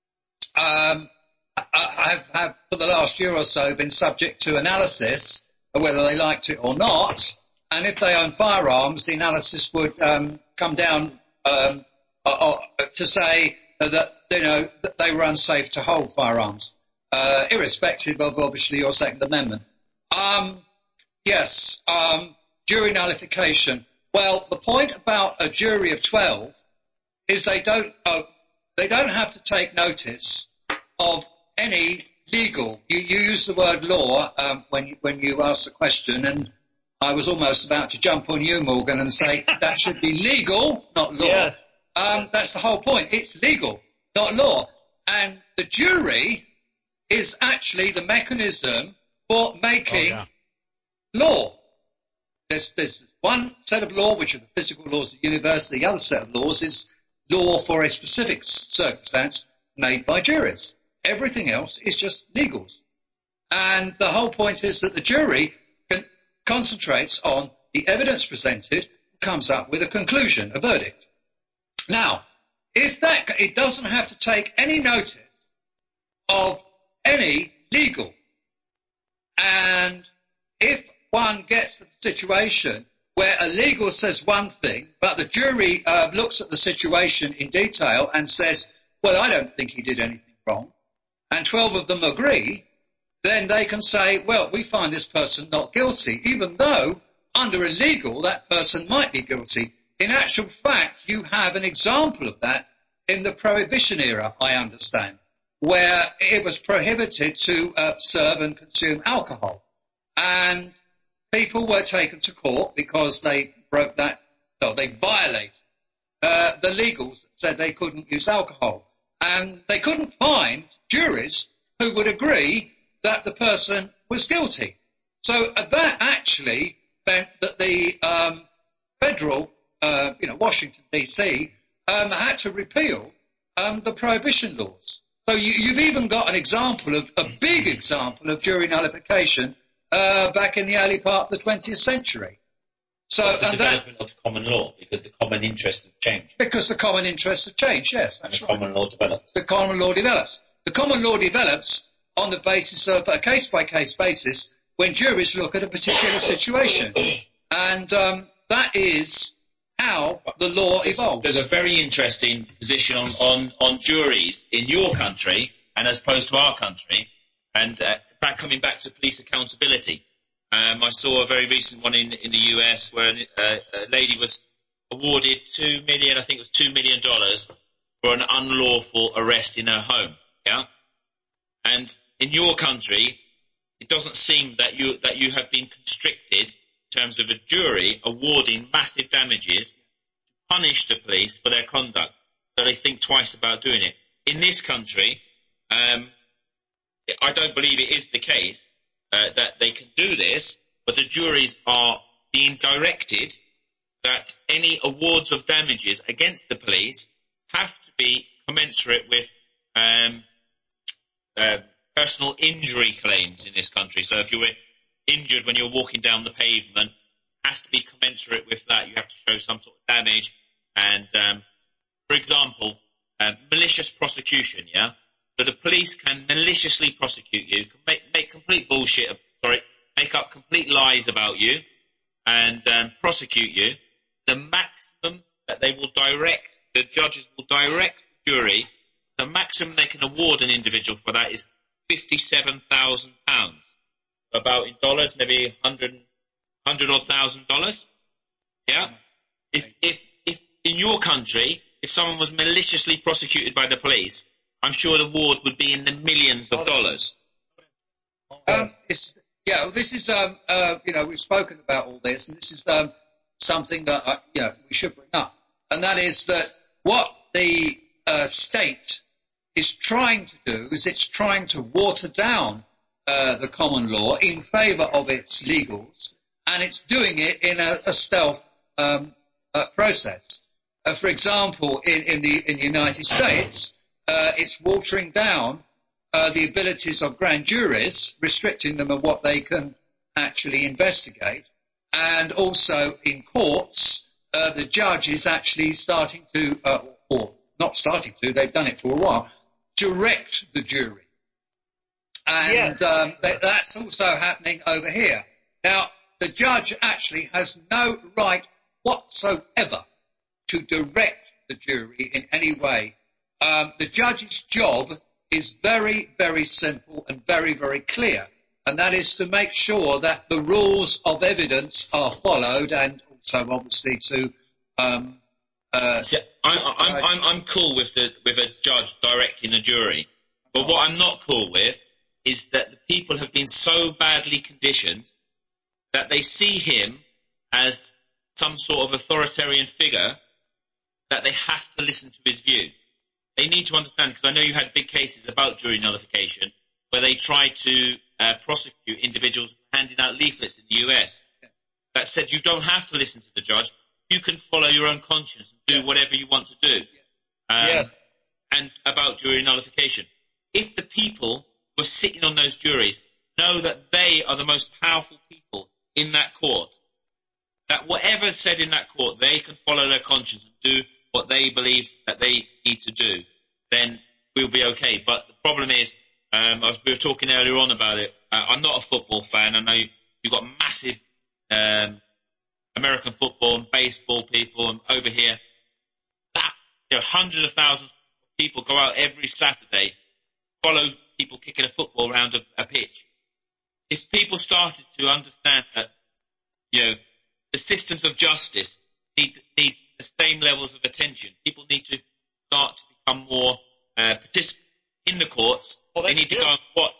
um, have, have, for the last year or so, been subject to analysis, whether they liked it or not, and if they own firearms, the analysis would um, come down um, uh, uh, to say that, you know, that they were unsafe to hold firearms, uh, irrespective of, obviously, your Second Amendment. Um, yes, um, jury nullification. Well, the point about a jury of twelve is they don't uh, they don't have to take notice of any legal. You, you use the word law um, when you, when you ask the question, and I was almost about to jump on you, Morgan, and say that should be legal, not law. Yes. Um, that's the whole point. It's legal, not law. And the jury is actually the mechanism for making oh, yeah. law. There's, there's one set of law, which are the physical laws of the universe. The other set of laws is law for a specific circumstance made by juries. Everything else is just legals. And the whole point is that the jury can, concentrates on the evidence presented, comes up with a conclusion, a verdict. Now, if that, it doesn't have to take any notice of any legal. And if one gets to the situation where a legal says one thing, but the jury uh, looks at the situation in detail and says, well, I don't think he did anything wrong, and twelve of them agree, then they can say, well, we find this person not guilty, even though under a legal that person might be guilty In actual fact, you have an example of that in the Prohibition era, I understand, where it was prohibited to uh, serve and consume alcohol. And people were taken to court because they broke that, well, they violated uh, the legals that said they couldn't use alcohol. And they couldn't find juries who would agree that the person was guilty. So uh, that actually meant that the um, federal, uh, you know, Washington, D C, um, had to repeal um, the prohibition laws. So you, you've even got an example of, a big example of jury nullification uh, back in the early part of the twentieth century. So, It's the and development that, of common law, because the common interests have changed. because the common interests have changed, yes, And that's the right. common law develops. The common law develops. The common law develops on the basis of a case-by-case basis when juries look at a particular situation. And um, that is how the law There's, evolves. there's a very interesting position on, on, on juries in your country and as opposed to our country. And uh, back, coming back to police accountability, um, I saw a very recent one in, in the U S where uh, a lady was awarded two million, I think it was two million dollars for an unlawful arrest in her home. Yeah, and in your country, it doesn't seem that you that you have been constricted in terms of a jury awarding massive damages to punish the police for their conduct, so they think twice about doing it. In this country, um, I don't believe it is the case uh, that they can do this, but the juries are being directed that any awards of damages against the police have to be commensurate with um, uh, personal injury claims in this country. So if you were injured when you're walking down the pavement, it has to be commensurate with that. You have to show some sort of damage. And, um, for example, uh, malicious prosecution, yeah? So the police can maliciously prosecute you, can make, make complete bullshit, sorry, make up complete lies about you and um, prosecute you. The maximum that they will direct, the judges will direct the jury, the maximum they can award an individual for that is fifty-seven thousand pounds. About in dollars, maybe one hundred, hundred odd thousand dollars. Yeah? If, if, if in your country, if someone was maliciously prosecuted by the police, I'm sure the award would be in the millions of dollars. Um, it's, yeah, well, this is, um, uh, you know, we've spoken about all this, and this is um, something that, uh, you know, we should bring up. And that is that what the uh, state is trying to do is it's trying to water down uh, the common law in favour of its legals, and it's doing it in a, a stealth um, uh, process. Uh, for example, in, in, the, in the United States, uh, it's watering down uh, the abilities of grand juries, restricting them of what they can actually investigate, and also in courts, uh, the judge is actually starting to, uh, or not starting to, they've done it for a while, direct the jury. And Yes. um, that, that's also happening over here. Now, the judge actually has no right whatsoever to direct the jury in any way. Um, the judge's job is very, very simple and very, very clear, and that is to make sure that the rules of evidence are followed, and also obviously to um, uh, See, I'm, I'm, I'm, I'm cool with, the, with a judge directing a jury, but what I'm not cool with is that the people have been so badly conditioned that they see him as some sort of authoritarian figure that they have to listen to his view. They need to understand, because I know you had big cases about jury nullification where they tried to uh, prosecute individuals handing out leaflets in the U S that said you don't have to listen to the judge, you can follow your own conscience and do Yes. whatever you want to do. Um, Yes. And about jury nullification. If the people who are sitting on those juries know that they are the most powerful people in that court, that whatever's said in that court, they can follow their conscience and do what they believe that they need to do, then we'll be okay. But the problem is, um, we were talking earlier on about it, uh, I'm not a football fan. I know you, you've got massive um, American football and baseball people and over here. That, you know, hundreds of thousands of people go out every Saturday, follow people kicking a football around a, a pitch. If people started to understand that, you know, the systems of justice need, need the same levels of attention. People need to start to become more uh, participants in the courts. Well, they that's need to good. go and watch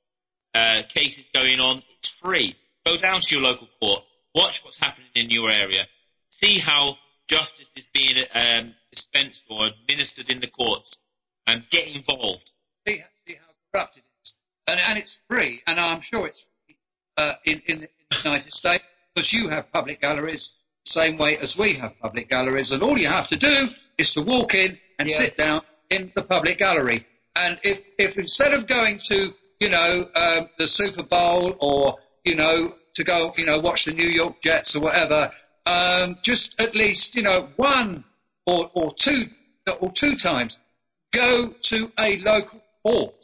uh, cases going on. It's free. Go down to your local court. Watch what's happening in your area. See how justice is being um, dispensed or administered in the courts. And get involved. See, see how corrupt it is. And, and it's free, and I'm sure it's free uh, in, in, the, in the United States, because you have public galleries the same way as we have public galleries, and all you have to do is to walk in and Yeah. sit down in the public gallery. And if, if instead of going to, you know, um, the Super Bowl or, you know, to go, you know, watch the New York Jets or whatever, um, just at least, you know, one or, or two or two times, go to a local court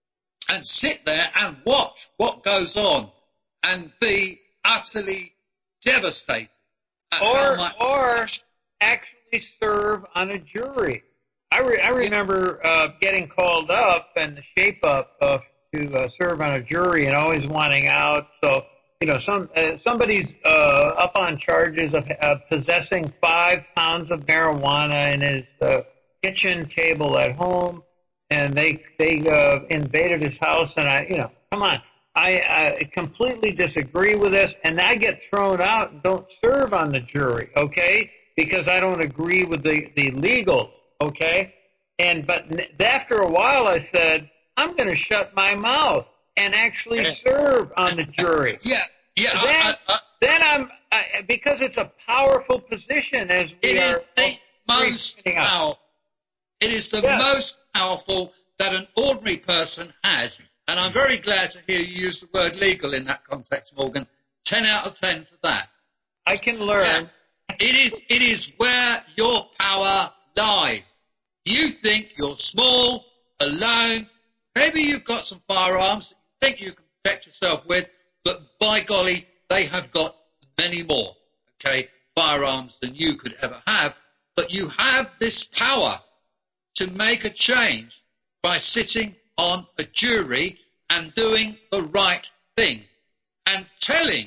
and sit there and watch what goes on and be utterly devastated at how Or much or actually serve on a jury. I, re, I remember uh, getting called up and the shape up uh, to uh, serve on a jury and always wanting out. So, you know, some uh, somebody's uh, up on charges of uh, possessing five pounds of marijuana in his uh, kitchen table at home, and they they uh, invaded his house. And I, you know, come on. I, I completely disagree with this, and I get thrown out and don't serve on the jury, okay? Because I don't agree with the, the legals, okay? And but n- after a while, I said I'm going to shut my mouth and actually serve on the jury. Yeah, yeah. Then, I, I, I, then I'm I, because it's a powerful position as we it is are. the most pointing out. powerful. It is the Yes. most powerful that an ordinary person has. And I'm very glad to hear you use the word legal in that context, Morgan. Ten out of ten for that. I can learn. Yeah. It is, it is where your power lies. You think you're small, alone. Maybe you've got some firearms that you think you can protect yourself with, but by golly, they have got many more, okay, firearms than you could ever have. But you have this power to make a change by sitting on a jury and doing the right thing and telling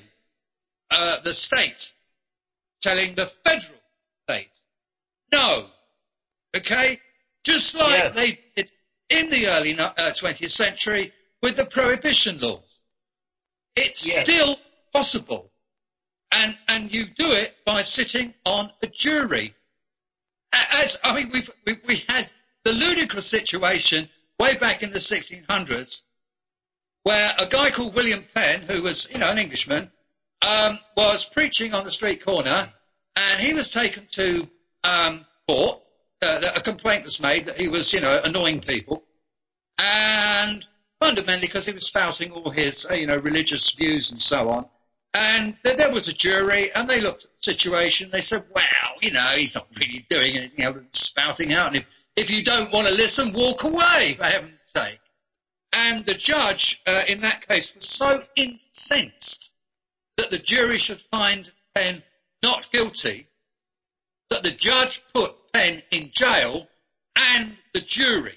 uh, the state, telling the federal state, no, okay? Just like Yes. they did in the early uh, twentieth century with the prohibition laws. It's Yes. still possible. And, and you do it by sitting on a jury. As, I mean, we've, we, we had the ludicrous situation way back in the sixteen hundreds where a guy called William Penn, who was, you know, an Englishman, um, was preaching on the street corner, and he was taken to um, court. Uh, a complaint was made that he was, you know, annoying people, and fundamentally because he was spouting all his, uh, you know, religious views and so on. And th- there was a jury, and they looked at the situation. They said, well, you know, he's not really doing anything other than spouting out. And if, if you don't want to listen, walk away, for heaven's sake. And the judge uh, in that case was so incensed that the jury should find Penn not guilty that the judge put Penn in jail and the jury.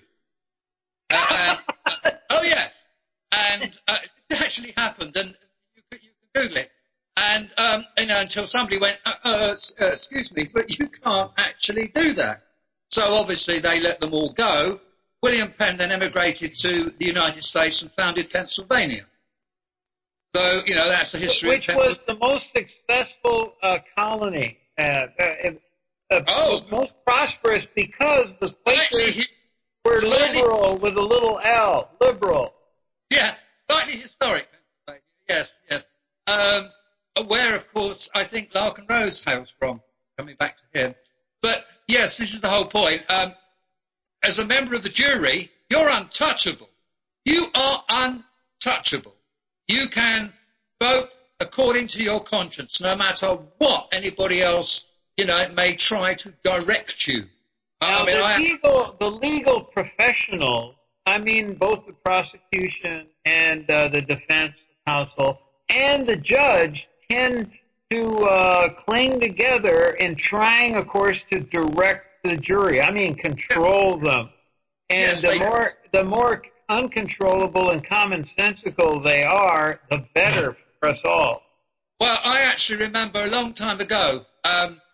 Uh, and, uh, oh, yes. And uh, this actually happened, and you, you can Google it. And um, you know, until somebody went, uh, uh, uh, excuse me, but you can't actually do that. So obviously they let them all go. William Penn then emigrated to the United States and founded Pennsylvania. So, you know, that's the history Which of was the most successful uh, colony, uh, uh, uh, Oh. most prosperous because the Slightly, Quakers were slightly- liberal with a little L, liberal. Yeah, slightly historic Pennsylvania. Yes, yes. Um, where, of course, I think Larkin Rose hails from, coming back to him. But, yes, this is the whole point. Um, as a member of the jury, you're untouchable. You are untouchable. You can vote according to your conscience, no matter what anybody else, you know, may try to direct you. Now, I mean, the I, legal, the legal professionals, I mean, both the prosecution and uh, the defense counsel and the judge tend to uh, cling together in trying, of course, to direct the jury. I mean, control them. And Yes, the they- more the more uncontrollable and commonsensical they are, the better for us all. Well, I actually remember a long time ago, um,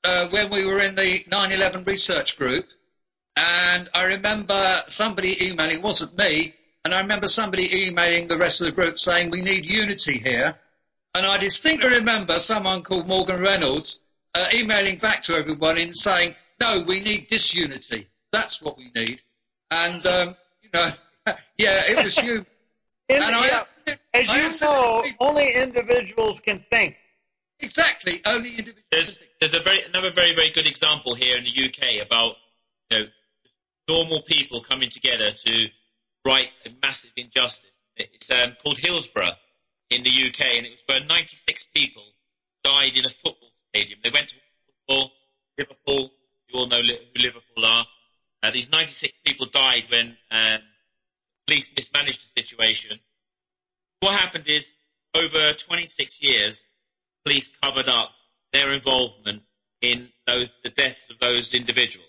uh, when we were in the nine eleven research group, and I remember somebody emailing, it wasn't me, and I remember somebody emailing the rest of the group saying we need unity here, and I distinctly remember someone called Morgan Reynolds uh, emailing back to everyone and saying, no, we need disunity. That's what we need. And, um, you know, yeah, it was you. In, and yeah, I, as I you know, absolutely- only individuals can think. Exactly, only individuals. There's, there's a very, another very, very good example here in the U K about, you know, normal people coming together to right a massive injustice. It's um, called Hillsborough in the U K, and it was where ninety-six people died in a football stadium. They went to football, Liverpool, you all know who Liverpool are. Uh, these ninety-six people died when um, police mismanaged the situation. What happened is, over twenty-six years, police covered up their involvement in those, the deaths of those individuals,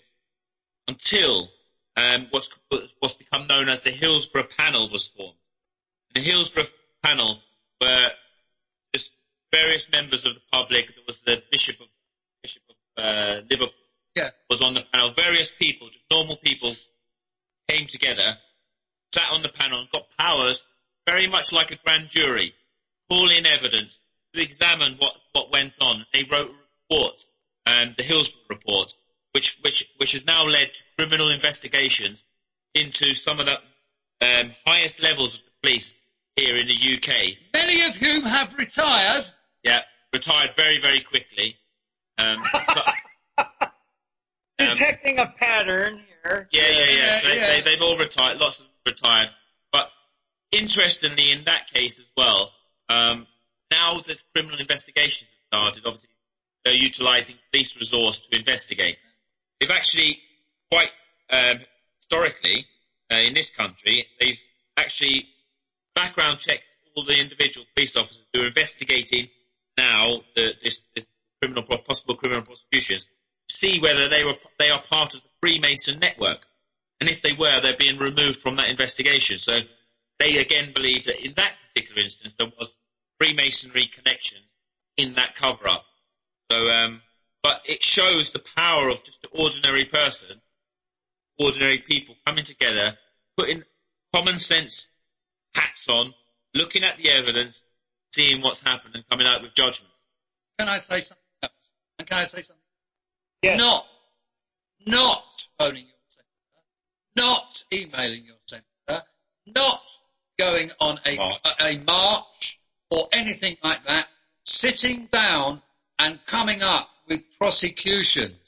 until um, what's, what's become known as the Hillsborough Panel was formed. The Hillsborough Panel were just various members of the public. There was the Bishop of, Bishop of uh, Liverpool Yeah. was on the panel. Various people, just normal people, came together, sat on the panel, and got powers very much like a grand jury, call in evidence to examine what, what went on. They wrote a report, um, the Hillsborough Report, which, which, which has now led to criminal investigations into some of the um, highest levels of the police here in the U K. Many of whom have retired. Yeah, retired very, very quickly. Um, so, um, Detecting a pattern here. yeah, yeah, yeah. Yeah, So they, yeah. they, they've all retired. Lots of them retired. But interestingly, in that case as well, um, now that criminal investigations have started, obviously they're utilising police resource to investigate. They've actually, quite um, historically, uh, in this country, they've actually background checked all the individual police officers who are investigating now the, this, this criminal, possible criminal prosecutions, to see whether they were they are part of the Freemason network, and if they were, they're being removed from that investigation. So they again believe that in that particular instance there was Freemasonry connections in that cover-up. So, um, but it shows the power of just an ordinary person, ordinary people coming together, putting common sense hats on, looking at the evidence, seeing what's happened, and coming out with judgment. Can I say something else? And can I say something? Yes. Not, not phoning your senator, not emailing your senator, not going on a, March. a, a march or anything like that, sitting down and coming up with prosecutions.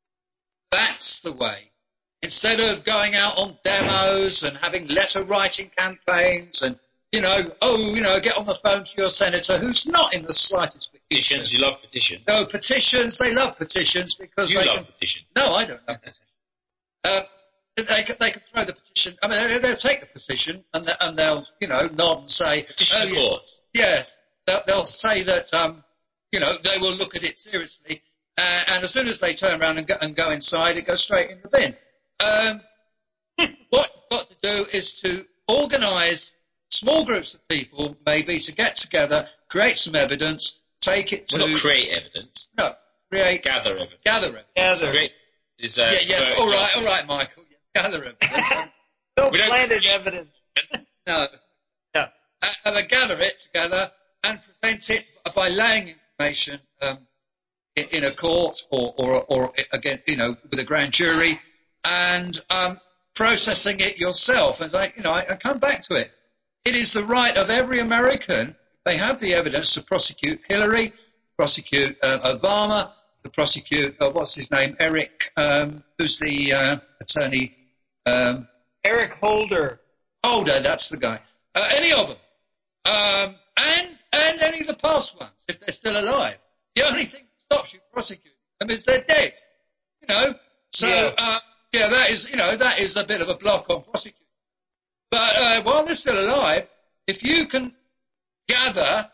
That's the way. Instead of going out on demos and having letter writing campaigns and, you know, oh, you know, get on the phone to your senator who's not in the slightest bit Petitions, you love petitions. No, petitions, they love petitions because You they love can... petitions. No, I don't love petitions. Uh, they, can, they can throw the petition... I mean, they, they'll take the petition and, they, and they'll, you know, nod and say... Petition oh, the yeah, courts. yes, they'll, they'll say that, um, you know, they will look at it seriously, uh, and as soon as they turn around and go, and go inside, it goes straight in the bin. Um, what you've got to do is to organise small groups of people, maybe, to get together, create some evidence, take it to... Well, not create evidence. No, create... Gather evidence. Gather evidence. Gather. Create is, uh, Yeah, yes, perverted all right, justice. all right, Michael. Yeah, gather evidence. No We don't planted create- evidence. No. Yeah. Uh, and they gather it together and present it by laying information um, in, in a court or, or, or, again, you know, with a grand jury and um, processing it yourself. And like, you know, I, I come back to it. It is the right of every American, if they have the evidence, to prosecute Hillary, prosecute uh, Obama, to prosecute, uh, what's his name, Eric, um, who's the uh, attorney, um, Eric Holder. Holder, that's the guy. Uh, any of them. Um, and, and any of the past ones, if they're still alive. The only thing that stops you prosecuting them is they're dead. You know? So, Yeah. uh, yeah, that is, you know, that is a bit of a block on prosecuting. But uh, while they're still alive, if you can gather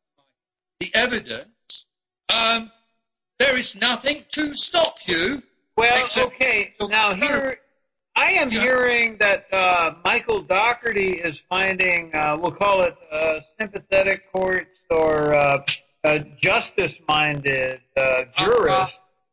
the evidence, um, there is nothing to stop you. Well, Except- okay. Now here, I am Yeah. hearing that uh, Michael Dougherty is finding, uh, we'll call it uh, sympathetic courts or uh, uh, justice-minded uh, jurists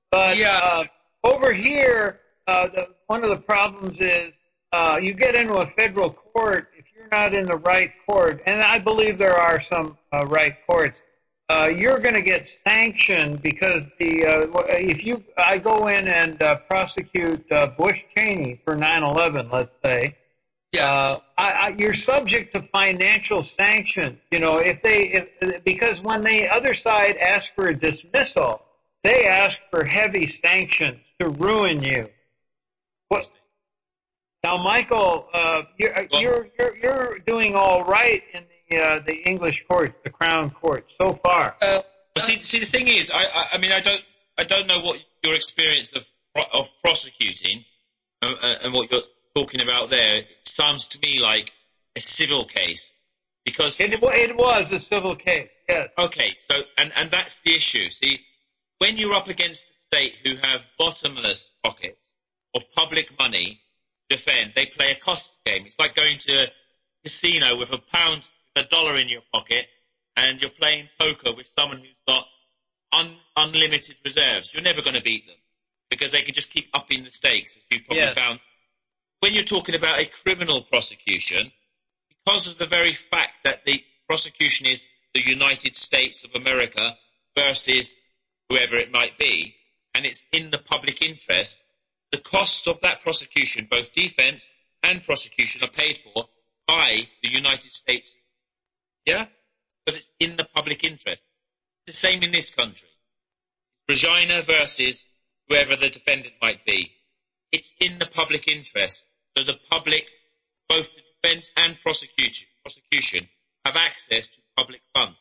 But Yeah. uh, over here, uh, the, one of the problems is uh, you get into a federal court if you're not in the right court, and I believe there are some uh, right courts. Uh, you're going to get sanctioned because the uh, if you I go in and uh, prosecute uh, Bush Cheney for nine eleven, let's say. Yeah. Uh, I, I, you're subject to financial sanctions. You know, if they if, because when the other side asks for a dismissal, they ask for heavy sanctions to ruin you. What? Now, Michael, uh, you're, Well- you're you're you're doing all right in the uh, the English courts, the Crown Court, so far. Uh, Well, see, see, the thing is, I, I, I mean, I don't, I don't know what your experience of of prosecuting uh, uh, and what you're talking about there. It sounds to me like a civil case, because It, it was a civil case, yes. okay, so and and that's the issue. See, when you're up against a state who have bottomless pockets of public money to defend, they play a cost game. It's like going to a casino with a pound, a dollar in your pocket, and you're playing poker with someone who's got un, unlimited reserves. You're never going to beat them because they can just keep upping the stakes, as you probably Yes. found. When you're talking about a criminal prosecution, because of the very fact that the prosecution is the United States of America versus whoever it might be, and it's in the public interest, the costs of that prosecution, both defense and prosecution, are paid for by the United States. Yeah? Because it's in the public interest. It's the same in this country. Regina versus whoever the defendant might be. It's in the public interest. So the public, both the defense and prosecution, prosecution have access to public funds.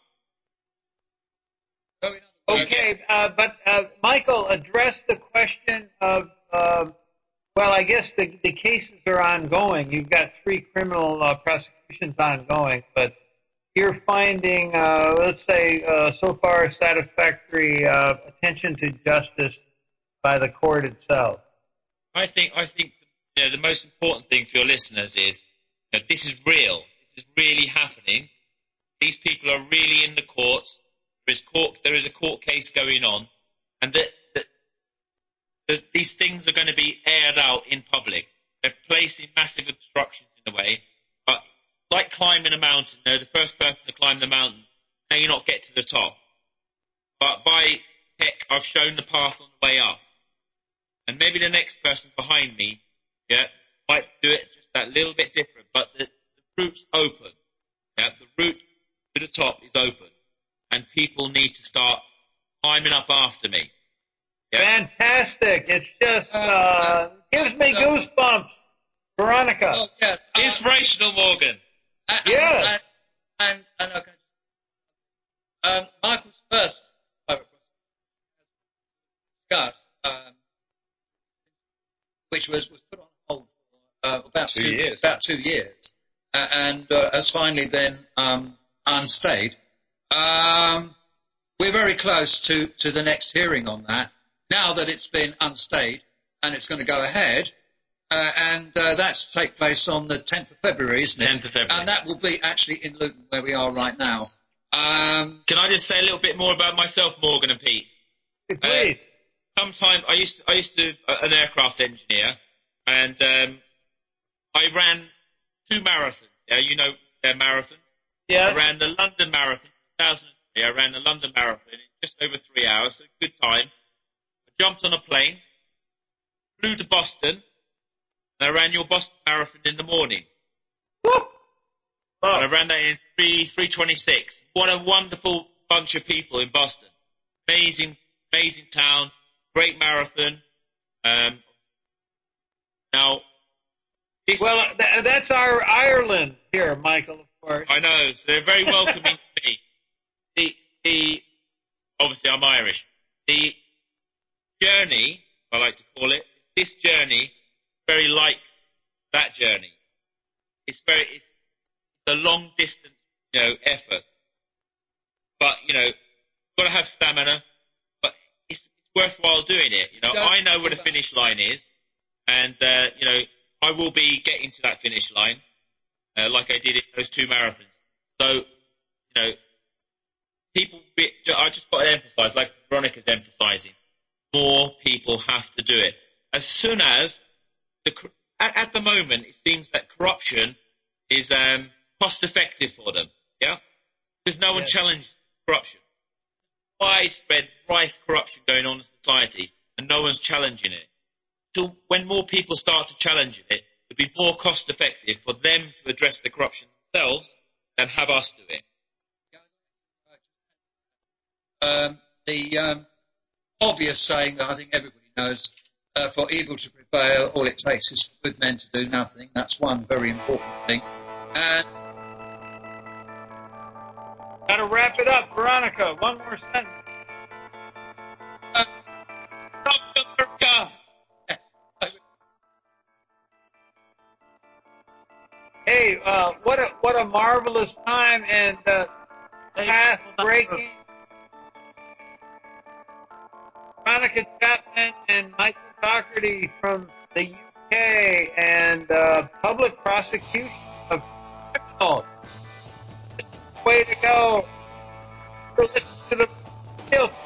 so in other words, Okay, uh, but uh, Michael, address the question of, uh, well, I guess the, the cases are ongoing. You've got three criminal uh, prosecutions ongoing, but you're finding, uh, let's say, uh, so far satisfactory uh, attention to justice by the court itself. I think I think you know, the most important thing for your listeners is that this is real. This is really happening. These people are really in the courts. There is court. There is a court case going on, and that, that, that these things are going to be aired out in public. They're placing massive obstructions in the way, but like climbing a mountain, they're the first person to climb the mountain. Now you not get to the top, but by heck, I've shown the path on the way up. And maybe the next person behind me, yeah, might do it just that little bit different, but the, the route's open. Yeah, the route to the top is open, and people need to start climbing up after me. Yeah? Fantastic. It's just, uh, gives me goosebumps. Veronica. oh, yes. uh, Inspirational, Morgan. and, Yes. And, and, and okay. Um, Michael's first private prosecution discussed, um, which was, was put on hold for uh, about Two two, years. About two years, uh, and uh, has finally been um, unstayed. Um, we're very close to, to the next hearing on that. Now that it's been unstayed and it's going to go ahead, uh, and uh, that's to take place on the tenth of February, isn't it? tenth of February. And that will be actually in Luton, where we are right now. Um, Can I just say a little bit more about myself, Morgan and Pete? Please. Sometime I used to, I used to uh, an aircraft engineer, and um, I ran two marathons. Yeah, you know they're marathons. Yes. I ran the London Marathon in two thousand three. I ran the London Marathon in just over three hours, so good time. I jumped on a plane, flew to Boston, and I ran your Boston Marathon in the morning. Woo. And I Oh, ran that in three three twenty six. What a wonderful bunch of people in Boston. Amazing, amazing town. Great marathon. Um, now, this, well, th- that's our Ireland here, Michael, of course. I know, so they're very welcoming to me. The, the, obviously I'm Irish. The journey, I like to call it, this journey, very like that journey. It's very, it's a long distance, you know, effort. But, you know, got to have stamina, but it's, it's worthwhile doing it. You know, Don't I know where the give up. finish line is, and, uh, you know, I will be getting to that finish line, uh, like I did in those two marathons. So, you know, people, be, I just got to emphasize, like Veronica's emphasizing, more people have to do it. As soon as the at, at the moment, it seems that corruption is um, cost effective for them. Yeah, because no one Yes. challenges corruption. Widespread, rife corruption going on in society, and no one's challenging it. So when more people start to challenge it, it'll be more cost effective for them to address the corruption themselves than have us do it. Um, the um, obvious saying that I think everybody knows, uh, for evil to prevail, all it takes is for good men to do nothing. That's one very important thing. And Got to wrap it up, Veronica. One more sentence. uh, America. Yes. Hey, uh, what a what a marvelous time and uh, path breaking. Veronica Chapman and Michael Doherty from the U K and uh, public prosecution of criminals. Way to go. Listen to the